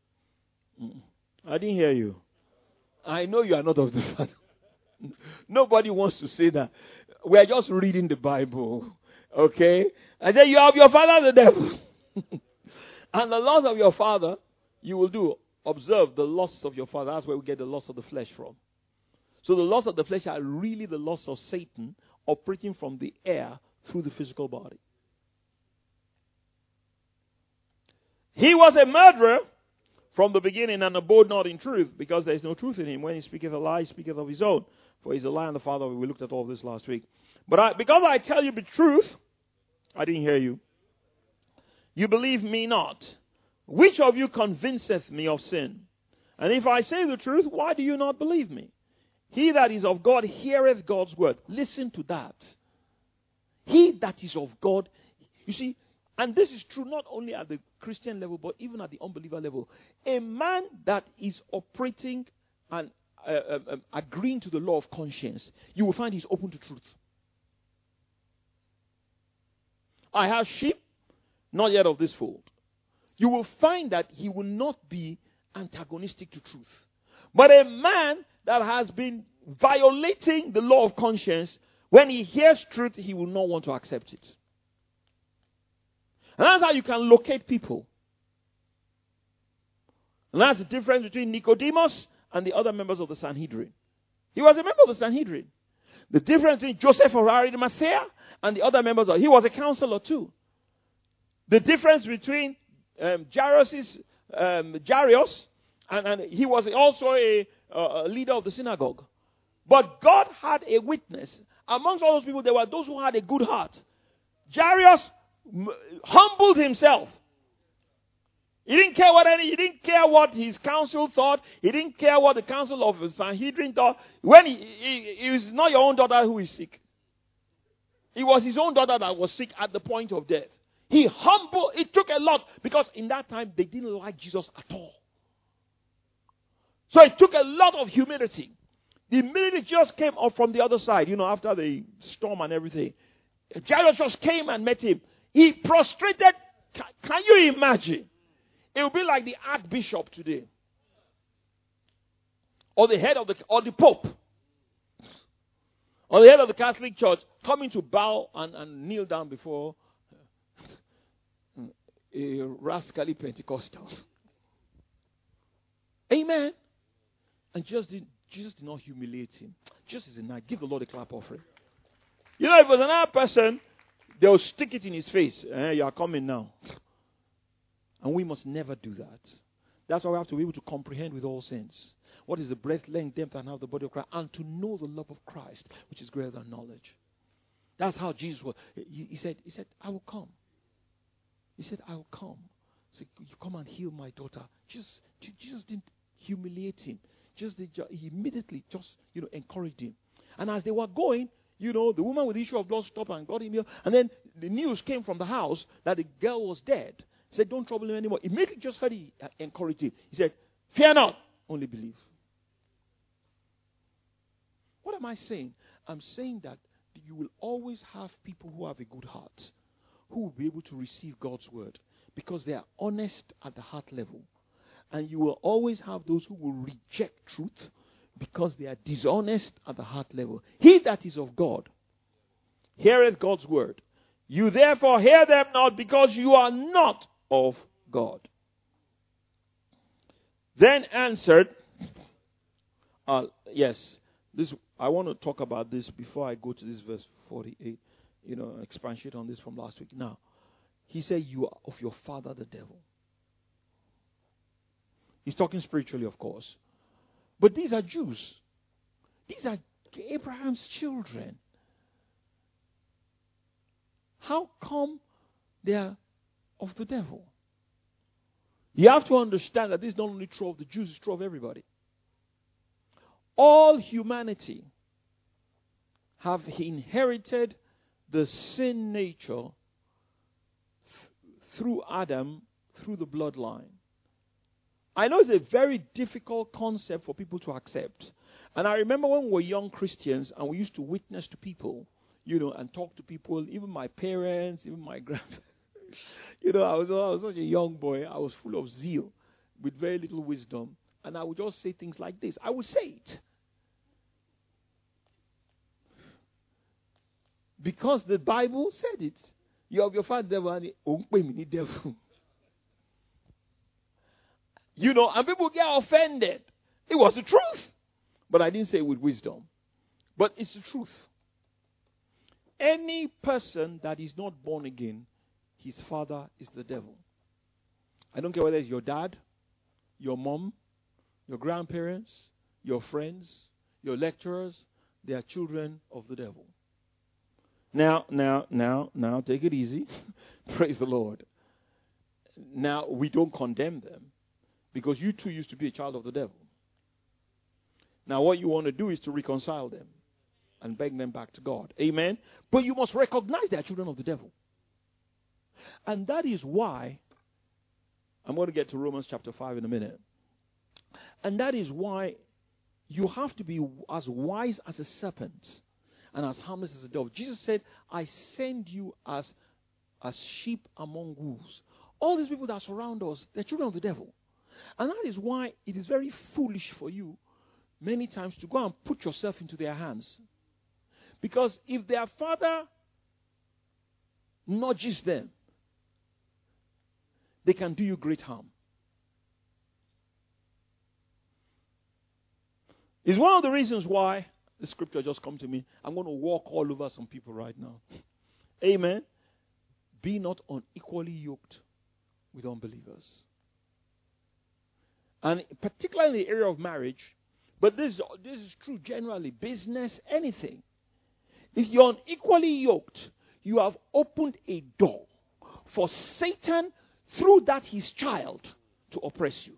I didn't hear you. I know you are not of the father. Nobody wants to say that. We are just reading the Bible. Okay? I said you are of your father the devil. And the laws of your father you will do. Observe the lusts of your father. That's where we get the lusts of the flesh from. So the lusts of the flesh are really the lusts of Satan operating from the air through the physical body. He was a murderer from the beginning and abode not in truth, because there is no truth in him. When he speaketh a lie, he speaketh of his own. For he is a lie and the father. We looked at all this last week. But because I tell you the truth, I didn't hear you. You believe me not. Which of you convinceth me of sin? And if I say the truth, why do you not believe me? He that is of God heareth God's word. Listen to that. He that is of God. You see, and this is true not only at the Christian level, but even at the unbeliever level. A man that is operating and agreeing to the law of conscience, you will find he's open to truth. I have sheep, not yet of this fold. You will find that he will not be antagonistic to truth. But a man that has been violating the law of conscience, when he hears truth, he will not want to accept it. And that's how you can locate people. And that's the difference between Nicodemus and the other members of the Sanhedrin. He was a member of the Sanhedrin. The difference between Joseph of Arimathea and the other members he was a counselor too. The difference between Jairus, and he was also a leader of the synagogue. But God had a witness. Amongst all those people, there were those who had a good heart. Jairus humbled himself. He didn't care what his council thought. He didn't care what the council of Sanhedrin thought. When it was not your own daughter who is sick. It was his own daughter that was sick at the point of death. It took a lot, because in that time they didn't like Jesus at all. So it took a lot of humility. The minute Jesus came up from the other side, after the storm and everything, Jairus just came and met him. He prostrated. Can you imagine? It would be like the Archbishop today, or the head of the Pope, or the head of the Catholic Church coming to bow and kneel down before a rascally Pentecostal. Amen. And Jesus did not humiliate him. Just as a night, give the Lord a clap offering. If it was another person, they'll stick it in his face. You are coming now. And we must never do that. That's why we have to be able to comprehend with all saints what is the breadth, length, depth, and height of the body of Christ, and to know the love of Christ, which is greater than knowledge. That's how Jesus was. He said, I will come. He said, I will come. So you come and heal my daughter. Jesus didn't humiliate him. He immediately encouraged him. And as they were going, the woman with the issue of blood stopped and got him healed. And then the news came from the house that the girl was dead. He said, don't trouble him anymore. Immediately just heard he encouraged him. He said, fear not, only believe. What am I saying? I'm saying that you will always have people who have a good heart, who will be able to receive God's word, because they are honest at the heart level. And you will always have those who will reject truth because they are dishonest at the heart level. He that is of God heareth God's word. You therefore hear them not, because you are not of God. Then answered, yes, I want to talk about this before I go to this verse 48. expatiate on this from last week. Now, he said, you are of your father, the devil. He's talking spiritually, of course. But these are Jews. These are Abraham's children. How come they are of the devil? You have to understand that this is not only true of the Jews, it's true of everybody. All humanity have inherited the sin nature through Adam, through the bloodline. I know it's a very difficult concept for people to accept. And I remember when we were young Christians and we used to witness to people, and talk to people, even my parents, even my grandparents. I was such a young boy. I was full of zeal with very little wisdom. And I would just say things like this. I would say it. Because the Bible said it. You have your father devil and the devil. And people get offended. It was the truth. But I didn't say it with wisdom. But it's the truth. Any person that is not born again, his father is the devil. I don't care whether it's your dad, your mom, your grandparents, your friends, your lecturers. They are children of the devil. Now, take it easy. Praise the Lord. Now, we don't condemn them because you too used to be a child of the devil. Now, what you want to do is to reconcile them and beg them back to God. Amen? But you must recognize they are children of the devil. And that is why, I'm going to get to Romans chapter 5 in a minute. And that is why you have to be as wise as a serpent and as harmless as a dove. Jesus said, I send you as sheep among wolves. All these people that surround us, they're children of the devil. And that is why it is very foolish for you many times to go and put yourself into their hands. Because if their father nudges them, they can do you great harm. It's one of the reasons why the scripture just come to me. I'm going to walk all over some people right now. Amen. Be not unequally yoked with unbelievers. And particularly in the area of marriage, but this is true generally, business, anything. If you're unequally yoked, you have opened a door for Satan, through that his child, to oppress you.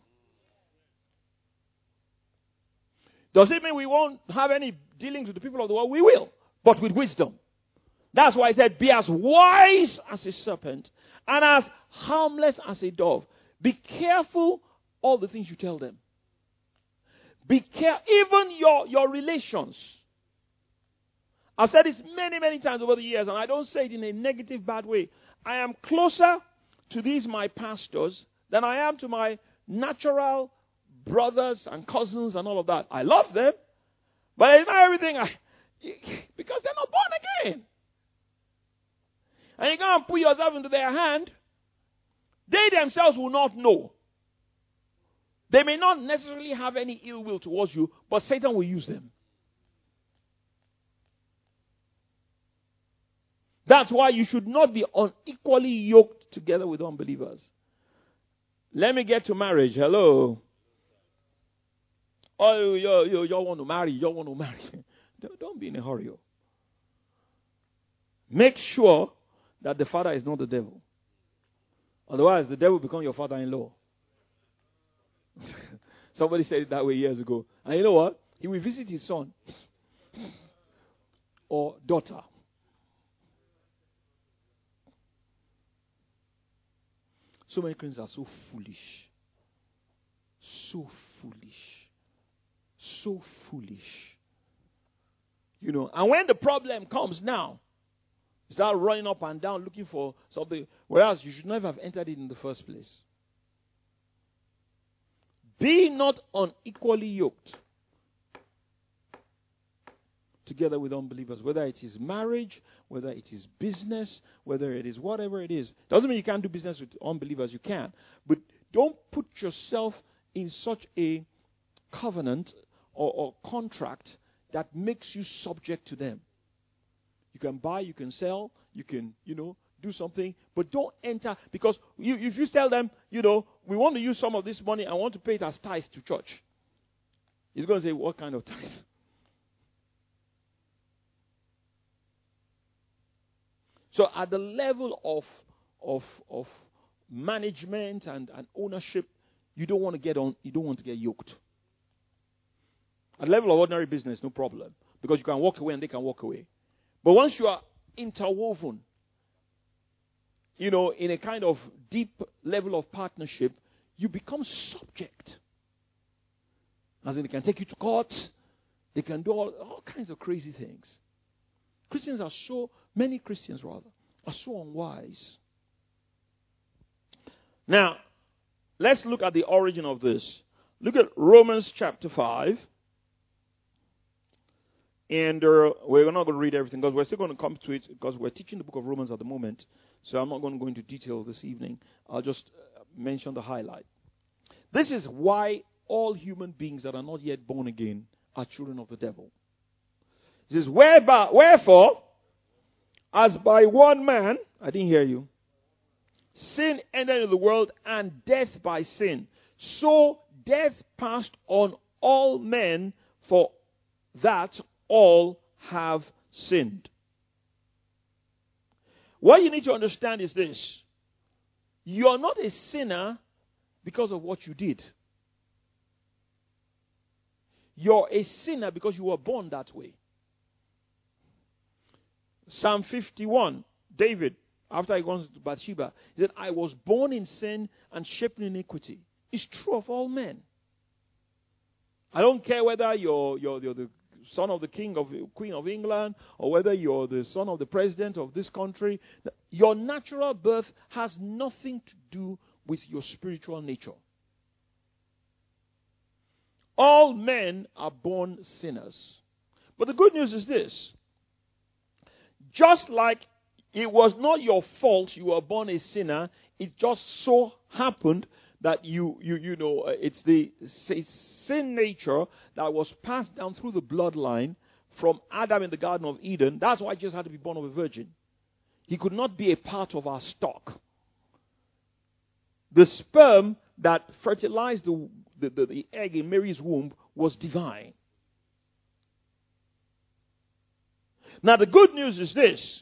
Does it mean we won't have any dealings with the people of the world? We will, but with wisdom. That's why I said, be as wise as a serpent and as harmless as a dove. Be careful all the things you tell them. Be careful, even your relations. I've said this many, many times over the years, and I don't say it in a negative, bad way. I am closer to these, my pastors, than I am to my natural brothers and cousins and all of that. I love them, but it's not everything because they're not born again. And you go and put yourself into their hand, they themselves will not know. They may not necessarily have any ill will towards you, but Satan will use them. That's why you should not be unequally yoked together with unbelievers. Let me get to marriage. Hello. Oh, you want to marry. You want to marry. Don't be in a hurry. Make sure that the father is not the devil. Otherwise, the devil will become your father-in-law. Somebody said it that way years ago. And you know what? He will visit his son or daughter. So many Christians are so foolish. So foolish. So foolish. And when the problem comes now, you start running up and down looking for something, whereas you should never have entered it in the first place. Be not unequally yoked together with unbelievers, whether it is marriage, whether it is business, whether it is whatever it is. Doesn't mean you can't do business with unbelievers, you can. But don't put yourself in such a covenant or contract that makes you subject to them. You can buy, you can sell, You can, do something. But don't enter, because if you tell them, we want to use some of this money, I want to pay it as tithe to church. He's going to say, what kind of tithe? So at the level of management and ownership, you don't want to get yoked. At the level of ordinary business, no problem. Because you can walk away and they can walk away. But once you are interwoven, in a kind of deep level of partnership, you become subject. As in, they can take you to court. They can do all kinds of crazy things. Many Christians are so unwise. Now, let's look at the origin of this. Look at Romans chapter 5. And we're not going to read everything because we're still going to come to it because we're teaching the book of Romans at the moment. So I'm not going to go into detail this evening. I'll just mention the highlight. This is why all human beings that are not yet born again are children of the devil. It says, wherefore, as by one man, I didn't hear you, sin entered into the world and death by sin. So death passed on all men, for that all have sinned. What you need to understand is this. You are not a sinner because of what you did. You're a sinner because you were born that way. Psalm 51, David, after he goes to Bathsheba, he said, I was born in sin and shaped in iniquity. It's true of all men. I don't care whether you're the son of the Queen of England, or whether you're the son of the president of this country. Your natural birth has nothing to do with your spiritual nature. All men are born sinners. But the good news is this. Just like it was not your fault you were born a sinner, it just so happened that it's the sin nature that was passed down through the bloodline from Adam in the Garden of Eden. That's why Jesus had to be born of a virgin. He could not be a part of our stock. The sperm that fertilized the egg in Mary's womb was divine. Now the good news is this.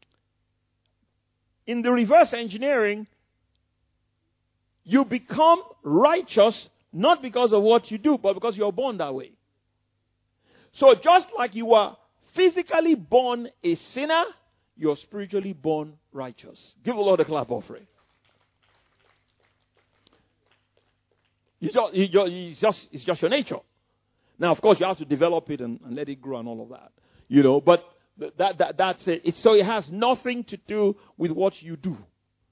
In the reverse engineering, you become righteous not because of what you do, but because you are born that way. So just like you are physically born a sinner, you're spiritually born righteous. Give the Lord a clap offering. It's just your nature. Now, of course, you have to develop it and let it grow and all of that. But that's it. So it has nothing to do with what you do.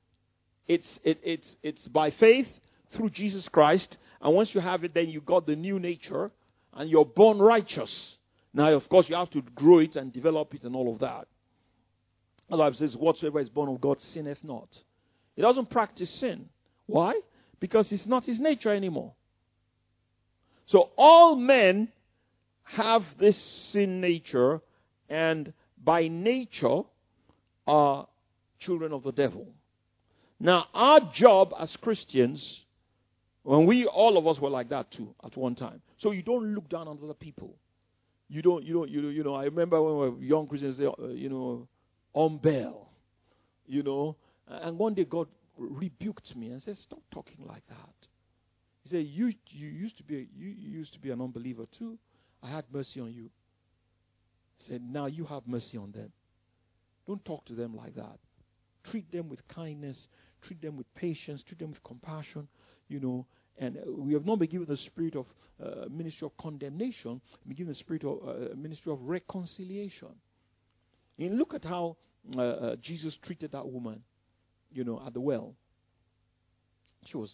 It's by faith through Jesus Christ. And once you have it, then you got the new nature and you're born righteous. Now, of course, you have to grow it and develop it and all of that. The Bible says, whatsoever is born of God sinneth not. He doesn't practice sin. Why? Because it's not his nature anymore. So all men have this sin nature, and by nature are children of the devil. Now, our job as Christians, all of us were like that too at one time. So you don't look down on other people. You don't. I remember when we were young Christians, umbel, and one day God rebuked me and said, "Stop talking like that." He said, "You used to be an unbeliever too. I had mercy on you." He said, "Now you have mercy on them. Don't talk to them like that. Treat them with kindness. Treat them with patience. Treat them with compassion. And we have not been given the spirit of ministry of condemnation. We've been given the spirit of ministry of reconciliation." And look at how Jesus treated that woman, at the well. She was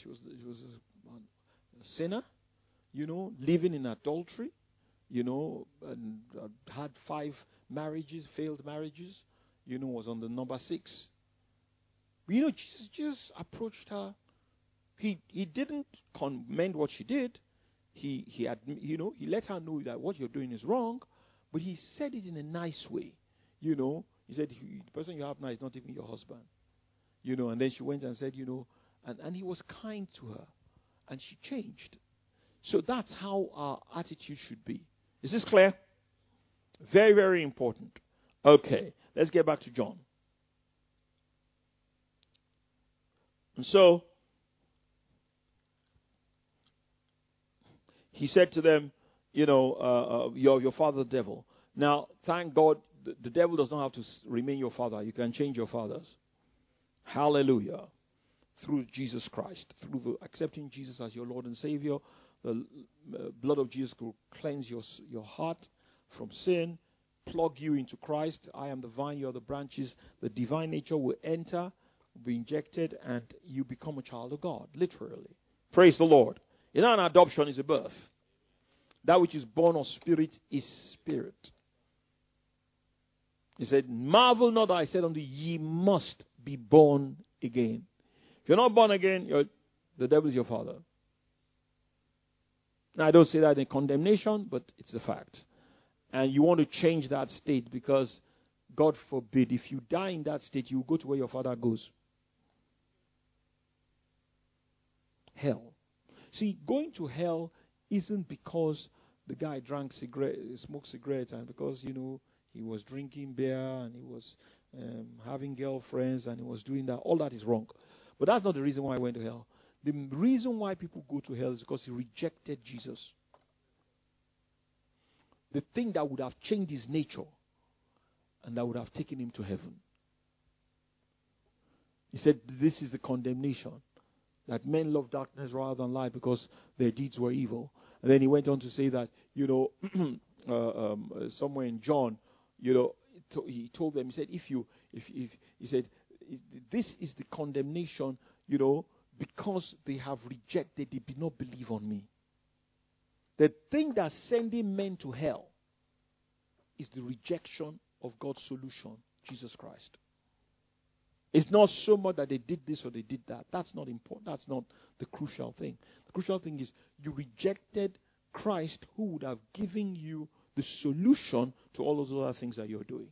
a sinner, living in adultery, and had 5 marriages, failed marriages, was on the number 6. But Jesus approached her. He didn't commend what she did. He let her know that what you're doing is wrong, but he said it in a nice way. He said, the person you have now is not even your husband. And then she went and said, and he was kind to her. And she changed. So that's how our attitude should be. Is this clear? Very, very important. Okay, let's get back to John. And so, he said to them, your father the devil. Now, thank God, the devil does not have to remain your father. You can change your fathers. Hallelujah. Through Jesus Christ. Through accepting Jesus as your Lord and Savior, the blood of Jesus will cleanse your heart from sin, plug you into Christ. I am the vine, you are the branches. The divine nature will enter, be injected, and you become a child of God, literally. Praise the Lord. An adoption is a birth. That which is born of spirit is spirit. He said, marvel not that I said unto you, ye must be born again. If you're not born again, the devil is your father. Now, I don't say that in condemnation, but it's a fact. And you want to change that state because, God forbid, if you die in that state, you go to where your father goes. Hell. See, going to hell isn't because the guy smoked cigarettes, and because, he was drinking beer and he was having girlfriends and he was doing that. All that is wrong. But that's not the reason why I went to hell. The reason why people go to hell is because he rejected Jesus. The thing that would have changed his nature and that would have taken him to heaven. He said, this is the condemnation. That men love darkness rather than light because their deeds were evil. And then he went on to say that, somewhere in John, he told them, he said, he said, this is the condemnation, because they have rejected, they did not believe on me. The thing that's sending men to hell is the rejection of God's solution, Jesus Christ. It's not so much that they did this or they did that. That's not important. That's not the crucial thing. The crucial thing is you rejected Christ, who would have given you the solution to all those other things that you're doing.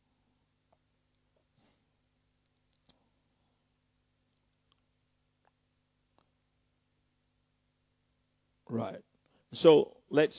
Right. So let's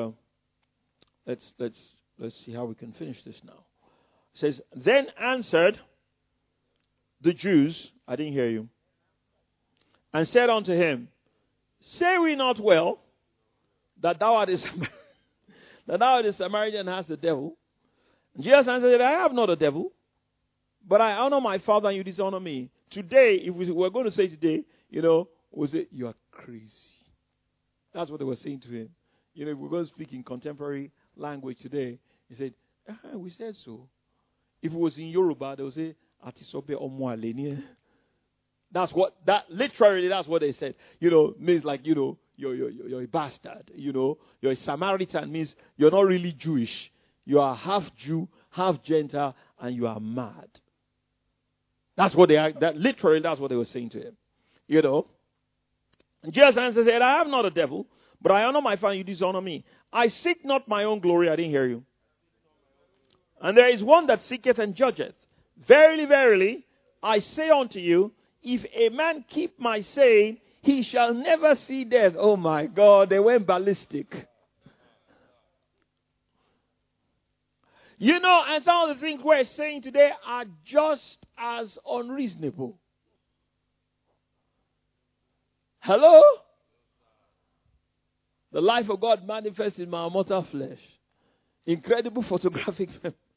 see how we can finish this now. It says, then answered the Jews, I didn't hear you, and said unto him, say we not well that thou art a Samaritan and hast the devil? And Jesus answered, I have not a devil, but I honor my Father and you dishonor me. Today, if we were going to say today, we'll say, you are crazy. That's what they were saying to him. If we're going to speak in contemporary language today, he said, we said so. If it was in Yoruba, they would say, Atisobe omwaleni. That's what they said. Means like, you're a bastard. You're a Samaritan, means you're not really Jewish. You are half Jew, half Gentile, and you are mad. That's what that's what they were saying to him. And Jesus answered, said, I have not a devil, but I honor my Father, you dishonor me. I seek not my own glory. I didn't hear you. And there is one that seeketh and judgeth. Verily, verily, I say unto you, if a man keep my saying, he shall never see death. Oh my God, they went ballistic. And some of the things we're saying today are just as unreasonable. Hello? The life of God manifests in my mortal flesh. Incredible photographic.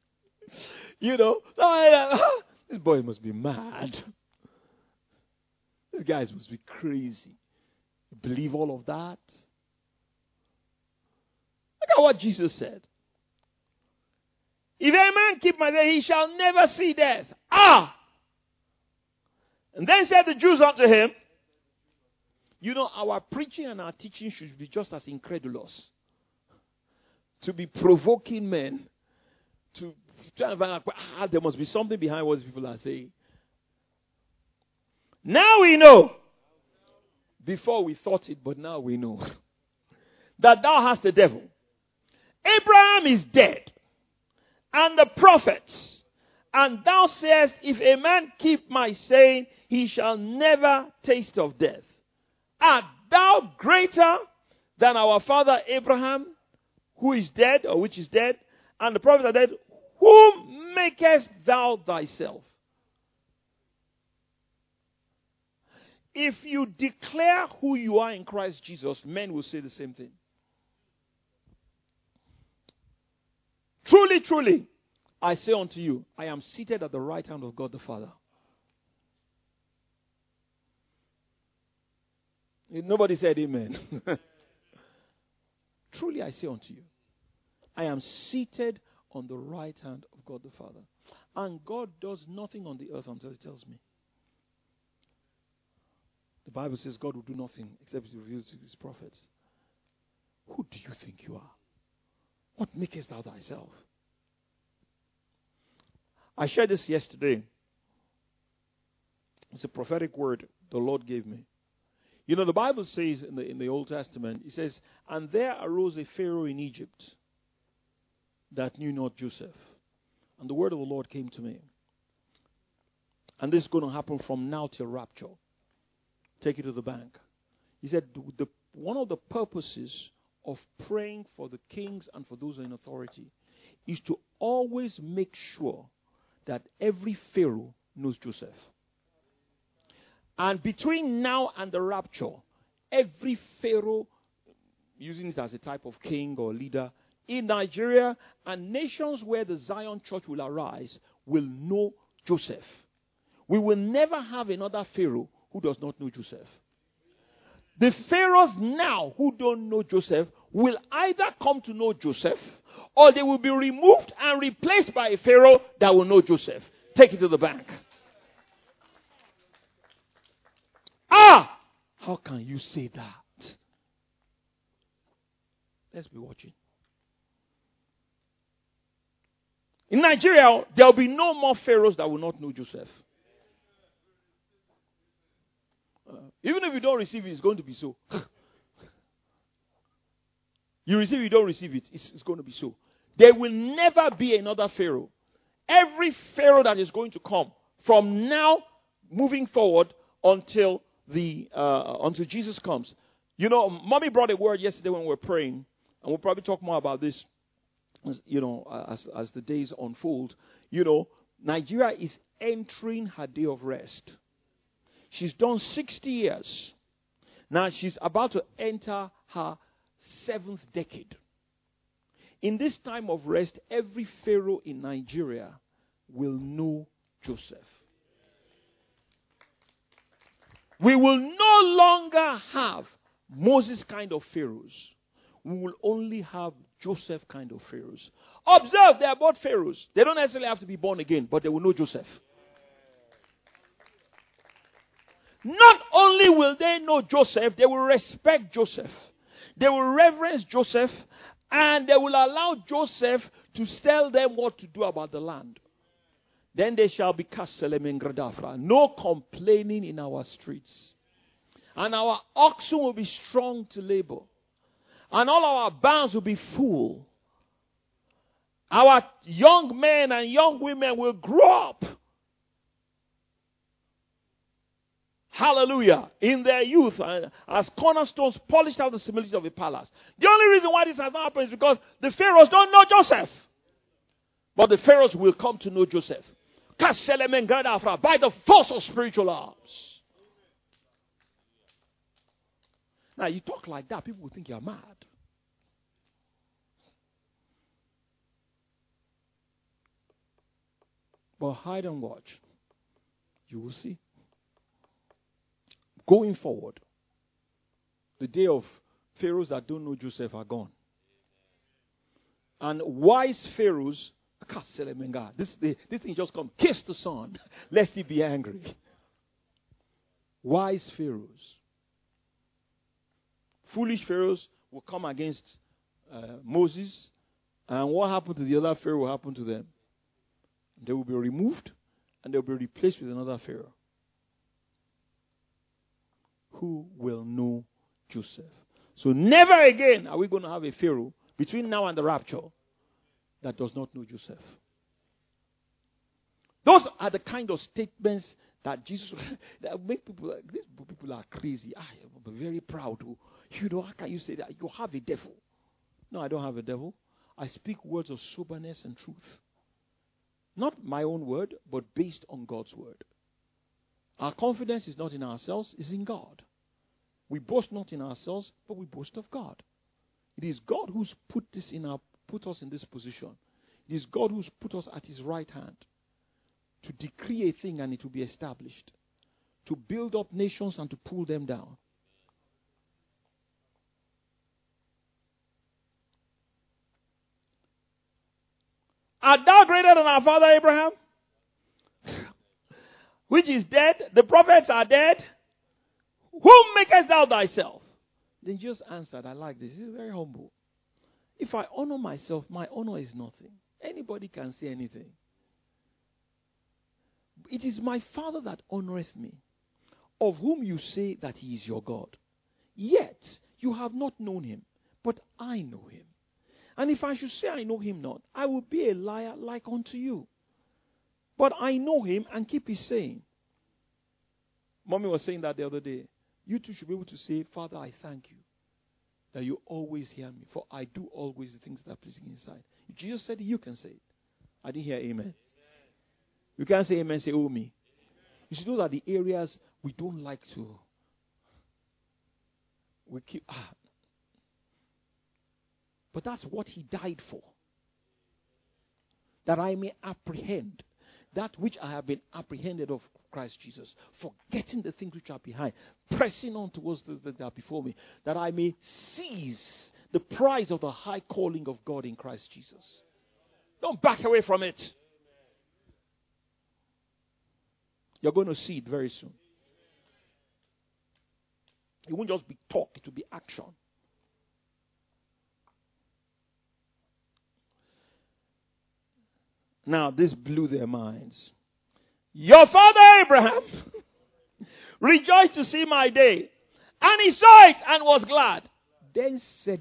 This boy must be mad. These guys must be crazy. You believe all of that? Look at what Jesus said. If a man keep my day, he shall never see death. And then said the Jews unto him, our preaching and our teaching should be just as incredulous. To be provoking men. To try and find out, there must be something behind what these people are saying. Now we know. Before we thought it, but now we know. That thou hast the devil. Abraham is dead. And the prophets. And thou sayest, if a man keep my saying, he shall never taste of death. Art thou greater than our father Abraham, who is dead, or which is dead, and the prophets are dead? Whom makest thou thyself? If you declare who you are in Christ Jesus, men will say the same thing. Truly, truly, I say unto you, I am seated at the right hand of God the Father. Nobody said amen. Truly, I say unto you, I am seated on the right hand of God the Father. And God does nothing on the earth until He tells me. The Bible says God will do nothing except He reveals to His prophets. Who do you think you are? What makest thou thyself? I shared this yesterday. It's a prophetic word the Lord gave me. You know, the Bible says in the Old Testament, it says, and there arose a Pharaoh in Egypt that knew not Joseph. And the word of the Lord came to me. And this is going to happen from now till rapture. Take it to the bank. He said, one of the purposes of praying for the kings and for those in authority is to always make sure that every Pharaoh knows Joseph. And between now and the rapture, every Pharaoh, using it as a type of king or leader, in Nigeria and nations where the Zion Church will arise, will know Joseph. We will never have another Pharaoh who does not know Joseph. The pharaohs now who don't know Joseph will either come to know Joseph, or they will be removed and replaced by a pharaoh that will know Joseph. Take it to the bank. How can you say that? Let's be watching. In Nigeria, there will be no more pharaohs that will not know Joseph. Even if you don't receive it, it's going to be so. You receive it, you don't receive it, it's going to be so. There will never be another Pharaoh. Every Pharaoh that is going to come from now moving forward until Jesus comes. You know, Mommy brought a word yesterday when we were praying, and we'll probably talk more about this, you know, as the days unfold. You know, Nigeria is entering her day of rest. She's done 60 years. Now she's about to enter her 7th decade. In this time of rest, every Pharaoh in Nigeria will know Joseph. We will no longer have Moses kind of pharaohs. We will only have Joseph kind of pharaohs. Observe, they are both pharaohs. They don't necessarily have to be born again, but they will know Joseph. Not only will they know Joseph, they will respect Joseph. They will reverence Joseph, and they will allow Joseph to tell them what to do about the land. Then they shall be kaselemengradafra. No complaining in our streets. And our oxen will be strong to labor. And all our barns will be full. Our young men and young women will grow up. Hallelujah. In their youth, as cornerstones polished out the similitude of a palace. The only reason why this has not happened is because the pharaohs don't know Joseph. But the pharaohs will come to know Joseph. By the force of spiritual arms. Now, you talk like that, people will think you're mad. But hide and watch. You will see. Going forward, the day of pharaohs that don't know Joseph are gone. And wise pharaohs, this thing just come, kiss the son, lest he be angry. Wise pharaohs. Foolish pharaohs will come against Moses, and what happened to the other pharaoh will happen to them. They will be removed, and they will be replaced with another pharaoh. Who will know Joseph? So never again are we going to have a pharaoh between now and the rapture that does not know Joseph. Those are the kind of statements that Jesus that make people. These people are crazy. I'm very proud. How can you say that? You have a devil. No, I don't have a devil. I speak words of soberness and truth. Not my own word, but based on God's word. Our confidence is not in ourselves, it's in God. We boast not in ourselves, but we boast of God. It is God who's put us in this position. It is God who's put us at his right hand to decree a thing and it will be established. To build up nations and to pull them down. Art thou greater than our father Abraham? Which is dead? The prophets are dead. Whom makest thou thyself? Then Jesus answered, I like this. He's very humble. If I honor myself, my honor is nothing. Anybody can say anything. It is my Father that honoreth me, of whom you say that he is your God. Yet you have not known him, but I know him. And if I should say I know him not, I will be a liar like unto you. But I know him and keep his saying. Mommy was saying that the other day. You too should be able to say, Father, I thank you that you always hear me, for I do always the things that are pleasing inside. If Jesus said it, you can say it. I didn't hear amen. You can't say amen, say, oh me. Amen. You see, those are the areas we don't like to. We keep, But that's what he died for. That I may apprehend that which I have been apprehended of Christ Jesus, forgetting the things which are behind, pressing on towards the that are before me, that I may seize the prize of the high calling of God in Christ Jesus. Don't back away from it. You're going to see it very soon. It won't just be talk, it will be action. Now, this blew their minds. Your father Abraham rejoiced to see my day, and he saw it and was glad. Then said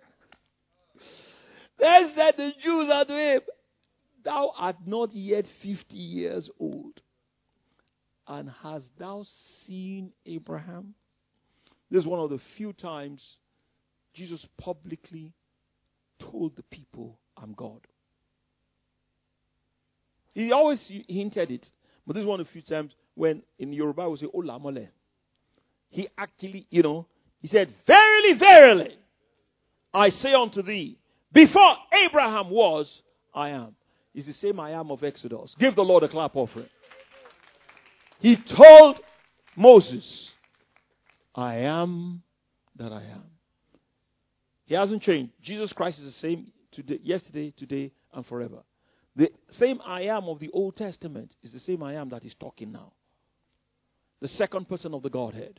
the Jews unto him, thou art not yet 50 years old, and hast thou seen Abraham? This is one of the few times Jesus publicly told the people, I'm God. He always hinted it, but this is one of the few times when in Yoruba we say, Ola mole. He actually, he said, verily, verily, I say unto thee, before Abraham was, I am. It's the same I am of Exodus. Give the Lord a clap offering. He told Moses, I am that I am. He hasn't changed. Jesus Christ is the same today, yesterday, today, and forever. The same I am of the Old Testament is the same I am that is talking now. The second person of the Godhead.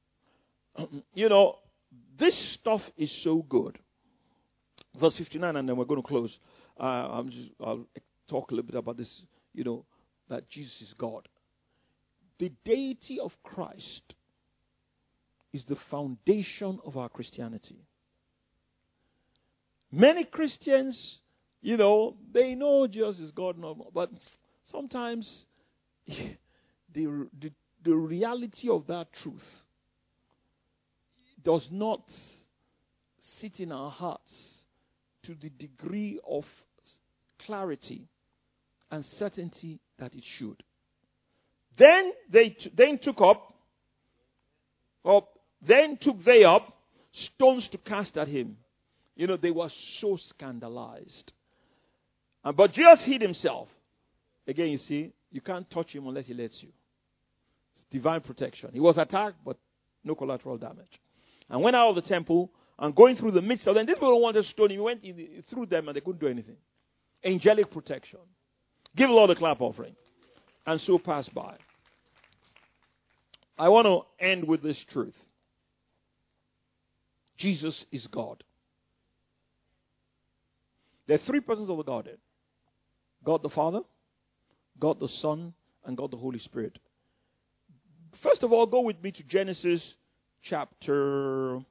This stuff is so good. Verse 59, and then we're going to close. I'll talk a little bit about this, that Jesus is God. The deity of Christ is the foundation of our Christianity. Many Christians, they know Jesus is God, but sometimes the reality of that truth does not sit in our hearts to the degree of clarity and certainty that it should. Then took they up stones to cast at him. They were so scandalized. But Jesus hid himself. Again, you see, you can't touch him unless he lets you. It's divine protection. He was attacked, but no collateral damage. And went out of the temple and going through the midst of them. These people wanted to stone him. He went through them and they couldn't do anything. Angelic protection. Give the Lord a clap offering. And so passed by. I want to end with this truth. Jesus is God. There are three persons of the Godhead. God the Father, God the Son, and God the Holy Spirit. First of all, go with me to Genesis chapter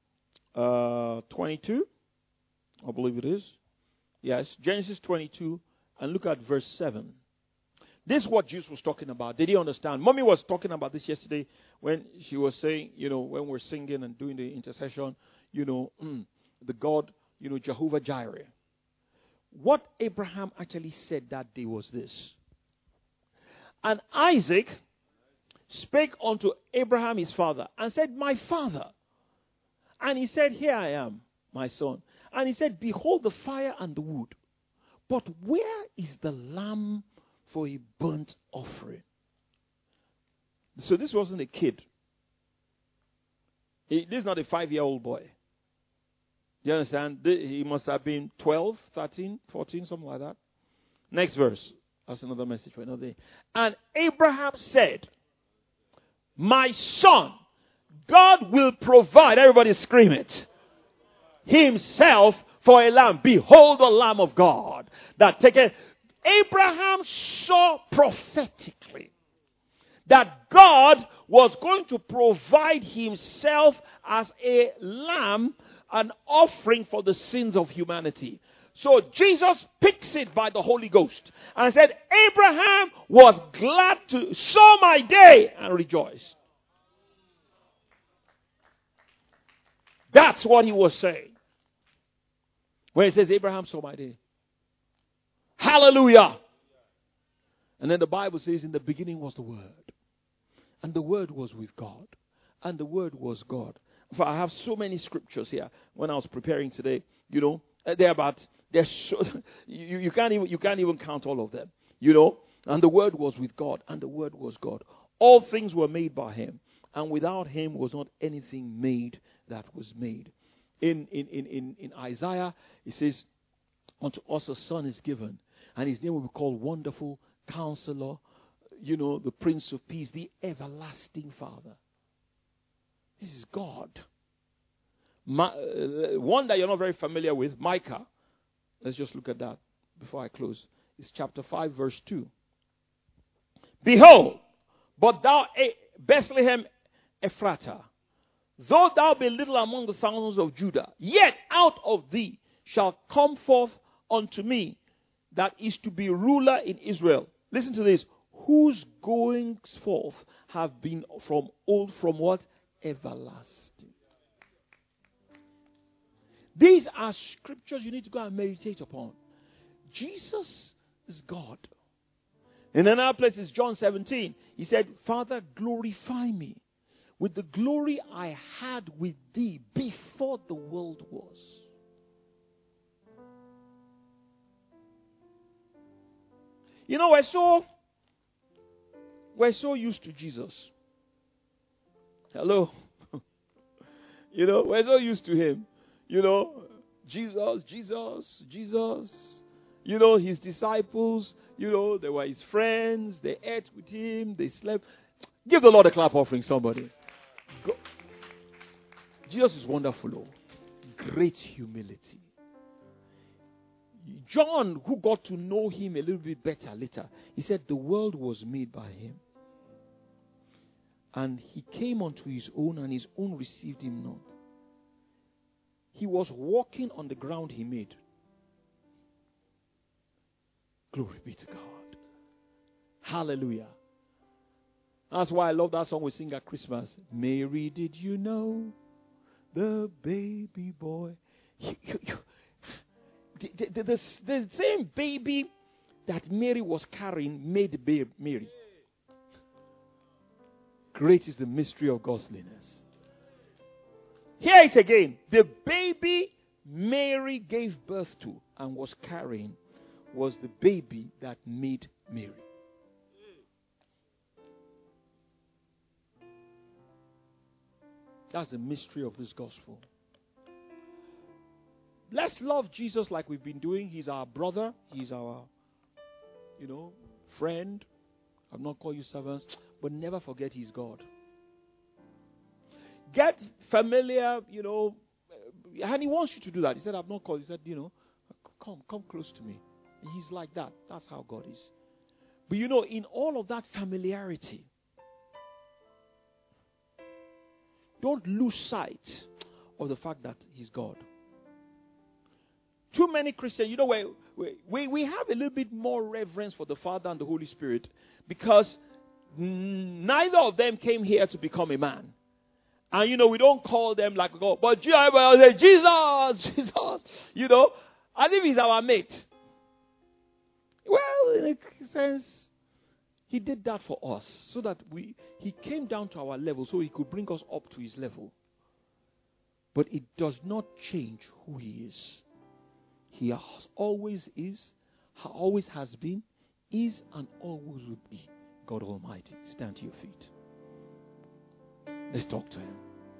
22. I believe it is. Yes, Genesis 22, and look at verse 7. This is what Jesus was talking about. Did you understand? Mommy was talking about this yesterday when she was saying, when we're singing and doing the intercession, the God, Jehovah Jireh. What Abraham actually said that day was this. And Isaac spake unto Abraham his father and said, my father. And he said, here I am, my son. And he said, behold the fire and the wood. But where is the lamb for a burnt offering? So this wasn't a kid. This is not a 5-year-old boy. Do you understand? He must have been 12, 13, 14, something like that. Next verse. That's another message for another day. And Abraham said, my son, God will provide, everybody scream it, himself for a lamb. Behold the Lamb of God that taketh. Abraham saw prophetically that God was going to provide himself as a lamb, an offering for the sins of humanity. So Jesus picks it by the Holy Ghost and said, Abraham was glad to saw my day and rejoiced. That's what he was saying when he says, Abraham saw my day. Hallelujah. And then the Bible says, in the beginning was the Word. And the Word was with God. And the Word was God. I have so many scriptures here when I was preparing today. They're so, you can't even count all of them. And the Word was with God. And the Word was God. All things were made by Him. And without Him was not anything made that was made. In Isaiah, it says, unto us a son is given, and his name will be called Wonderful Counselor, the Prince of Peace, the Everlasting Father. This is God. One that you're not very familiar with, Micah. Let's just look at that before I close. It's chapter 5, verse 2. Behold, but thou, Bethlehem Ephratah, though thou be little among the thousands of Judah, yet out of thee shall come forth unto me that is to be ruler in Israel. Listen to this. Whose goings forth have been from old, from what? Everlasting. These are scriptures you need to go and meditate upon. Jesus is God. In another place, it's John 17. He said, Father, glorify me with the glory I had with thee before the world was. We're so used to Jesus. Hello. We're so used to him. Jesus. His disciples, they were his friends. They ate with him. They slept. Give the Lord a clap offering, somebody. Jesus is wonderful. Great humility. John, who got to know him a little bit better later, he said the world was made by him. And he came unto his own, and his own received him not. He was walking on the ground he made. Glory be to God. Hallelujah. That's why I love that song we sing at Christmas. Mary, did you know the baby boy? The same baby that Mary was carrying made Mary. Great is the mystery of godliness. Hear it again. The baby Mary gave birth to and was carrying was the baby that made Mary. That's the mystery of this gospel. Let's love Jesus like we've been doing. He's our brother. He's our, friend. I've not called you servants. But never forget he's God. Get familiar, and he wants you to do that. He said, I've not called. He said, come close to me. And he's like that. That's how God is. But in all of that familiarity, don't lose sight of the fact that he's God. Too many Christians, we have a little bit more reverence for the Father and the Holy Spirit because neither of them came here to become a man. And, we don't call them like God. But Jesus, Jesus, as if he's our mate. Well, in a sense, he did that for us so that he came down to our level so he could bring us up to his level. But it does not change who he is. He always is, always has been, is, and always will be God Almighty. Stand to your feet. Let's talk to him.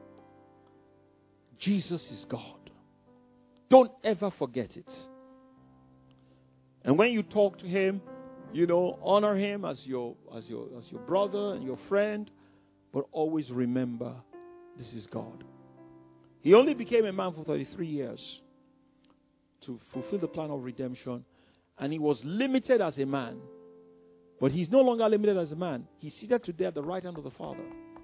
Jesus is God. Don't ever forget it. And when you talk to him, honor him as your brother and your friend, but always remember this is God. He only became a man for 33 years to fulfill the plan of redemption, and he was limited as a man, but he's no longer limited as a man. He's seated today at the right hand of the Father.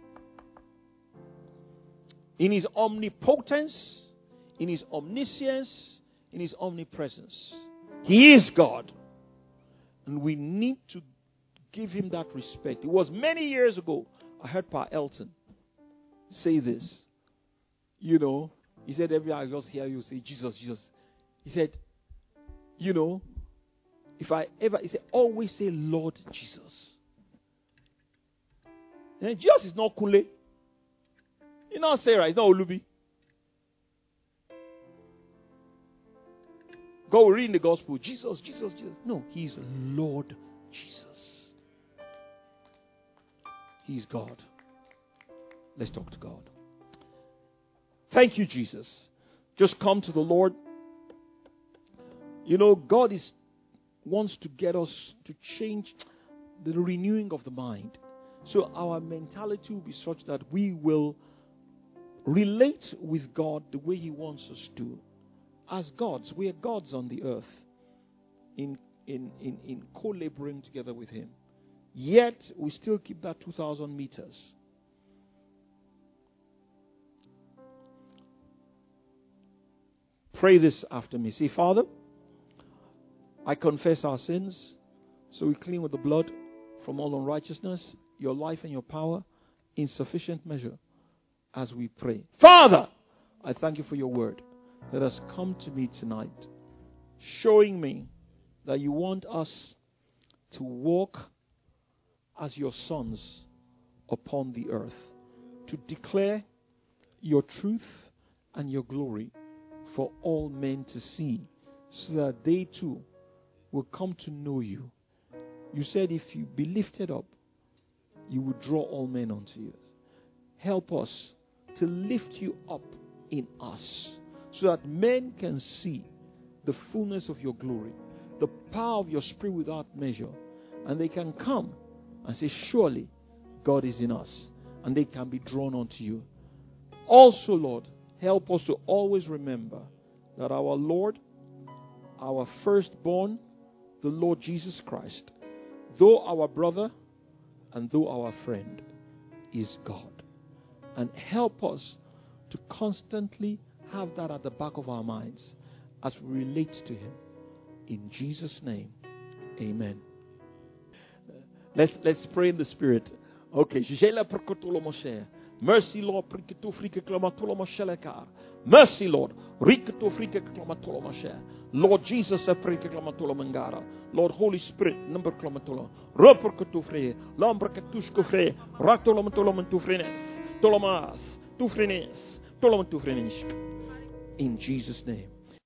In his omnipotence, in his omniscience, in his omnipresence, he is God. And we need to give him that respect. It was many years ago, I heard Pa Elton say this. He said, every I just hear you say, Jesus, Jesus. He said, he said, always say, Lord Jesus. And Jesus is not Kule. He's not Sarah. He's not Olubi. God will read in the gospel, Jesus, Jesus, Jesus. No, he's Lord Jesus. He's God. Let's talk to God. Thank you, Jesus. Just come to the Lord. God wants to get us to change the renewing of the mind. So our mentality will be such that we will relate with God the way he wants us to. As gods, we are gods on the earth in co-laboring together with him. Yet, we still keep that 2,000 meters. Pray this after me. Say, Father, I confess our sins, so we clean with the blood from all unrighteousness, your life and your power in sufficient measure as we pray. Father, I thank you for your word that has come to me tonight, showing me that you want us to walk as your sons upon the earth, to declare your truth and your glory for all men to see, so that they too will come to know you. You said if you be lifted up, you will draw all men unto you. Help us to lift you up in us, so that men can see the fullness of your glory, the power of your Spirit without measure, and they can come and say, surely God is in us, and they can be drawn unto you. Also, Lord, help us to always remember that our Lord, our firstborn, the Lord Jesus Christ, though our brother and though our friend, is God. And help us to constantly have that at the back of our minds as we relate to him. In Jesus' name, amen. Let's pray in the Spirit. Okay. Mercy, Lord. Mercy, Lord. Lord Jesus, Lord Holy Spirit, number klamatolo. Roperkatufre, lambrakatushkofre, ratolomatolomentufrenes, tolomas, tufrenes, tolomentufrenes. In Jesus' name.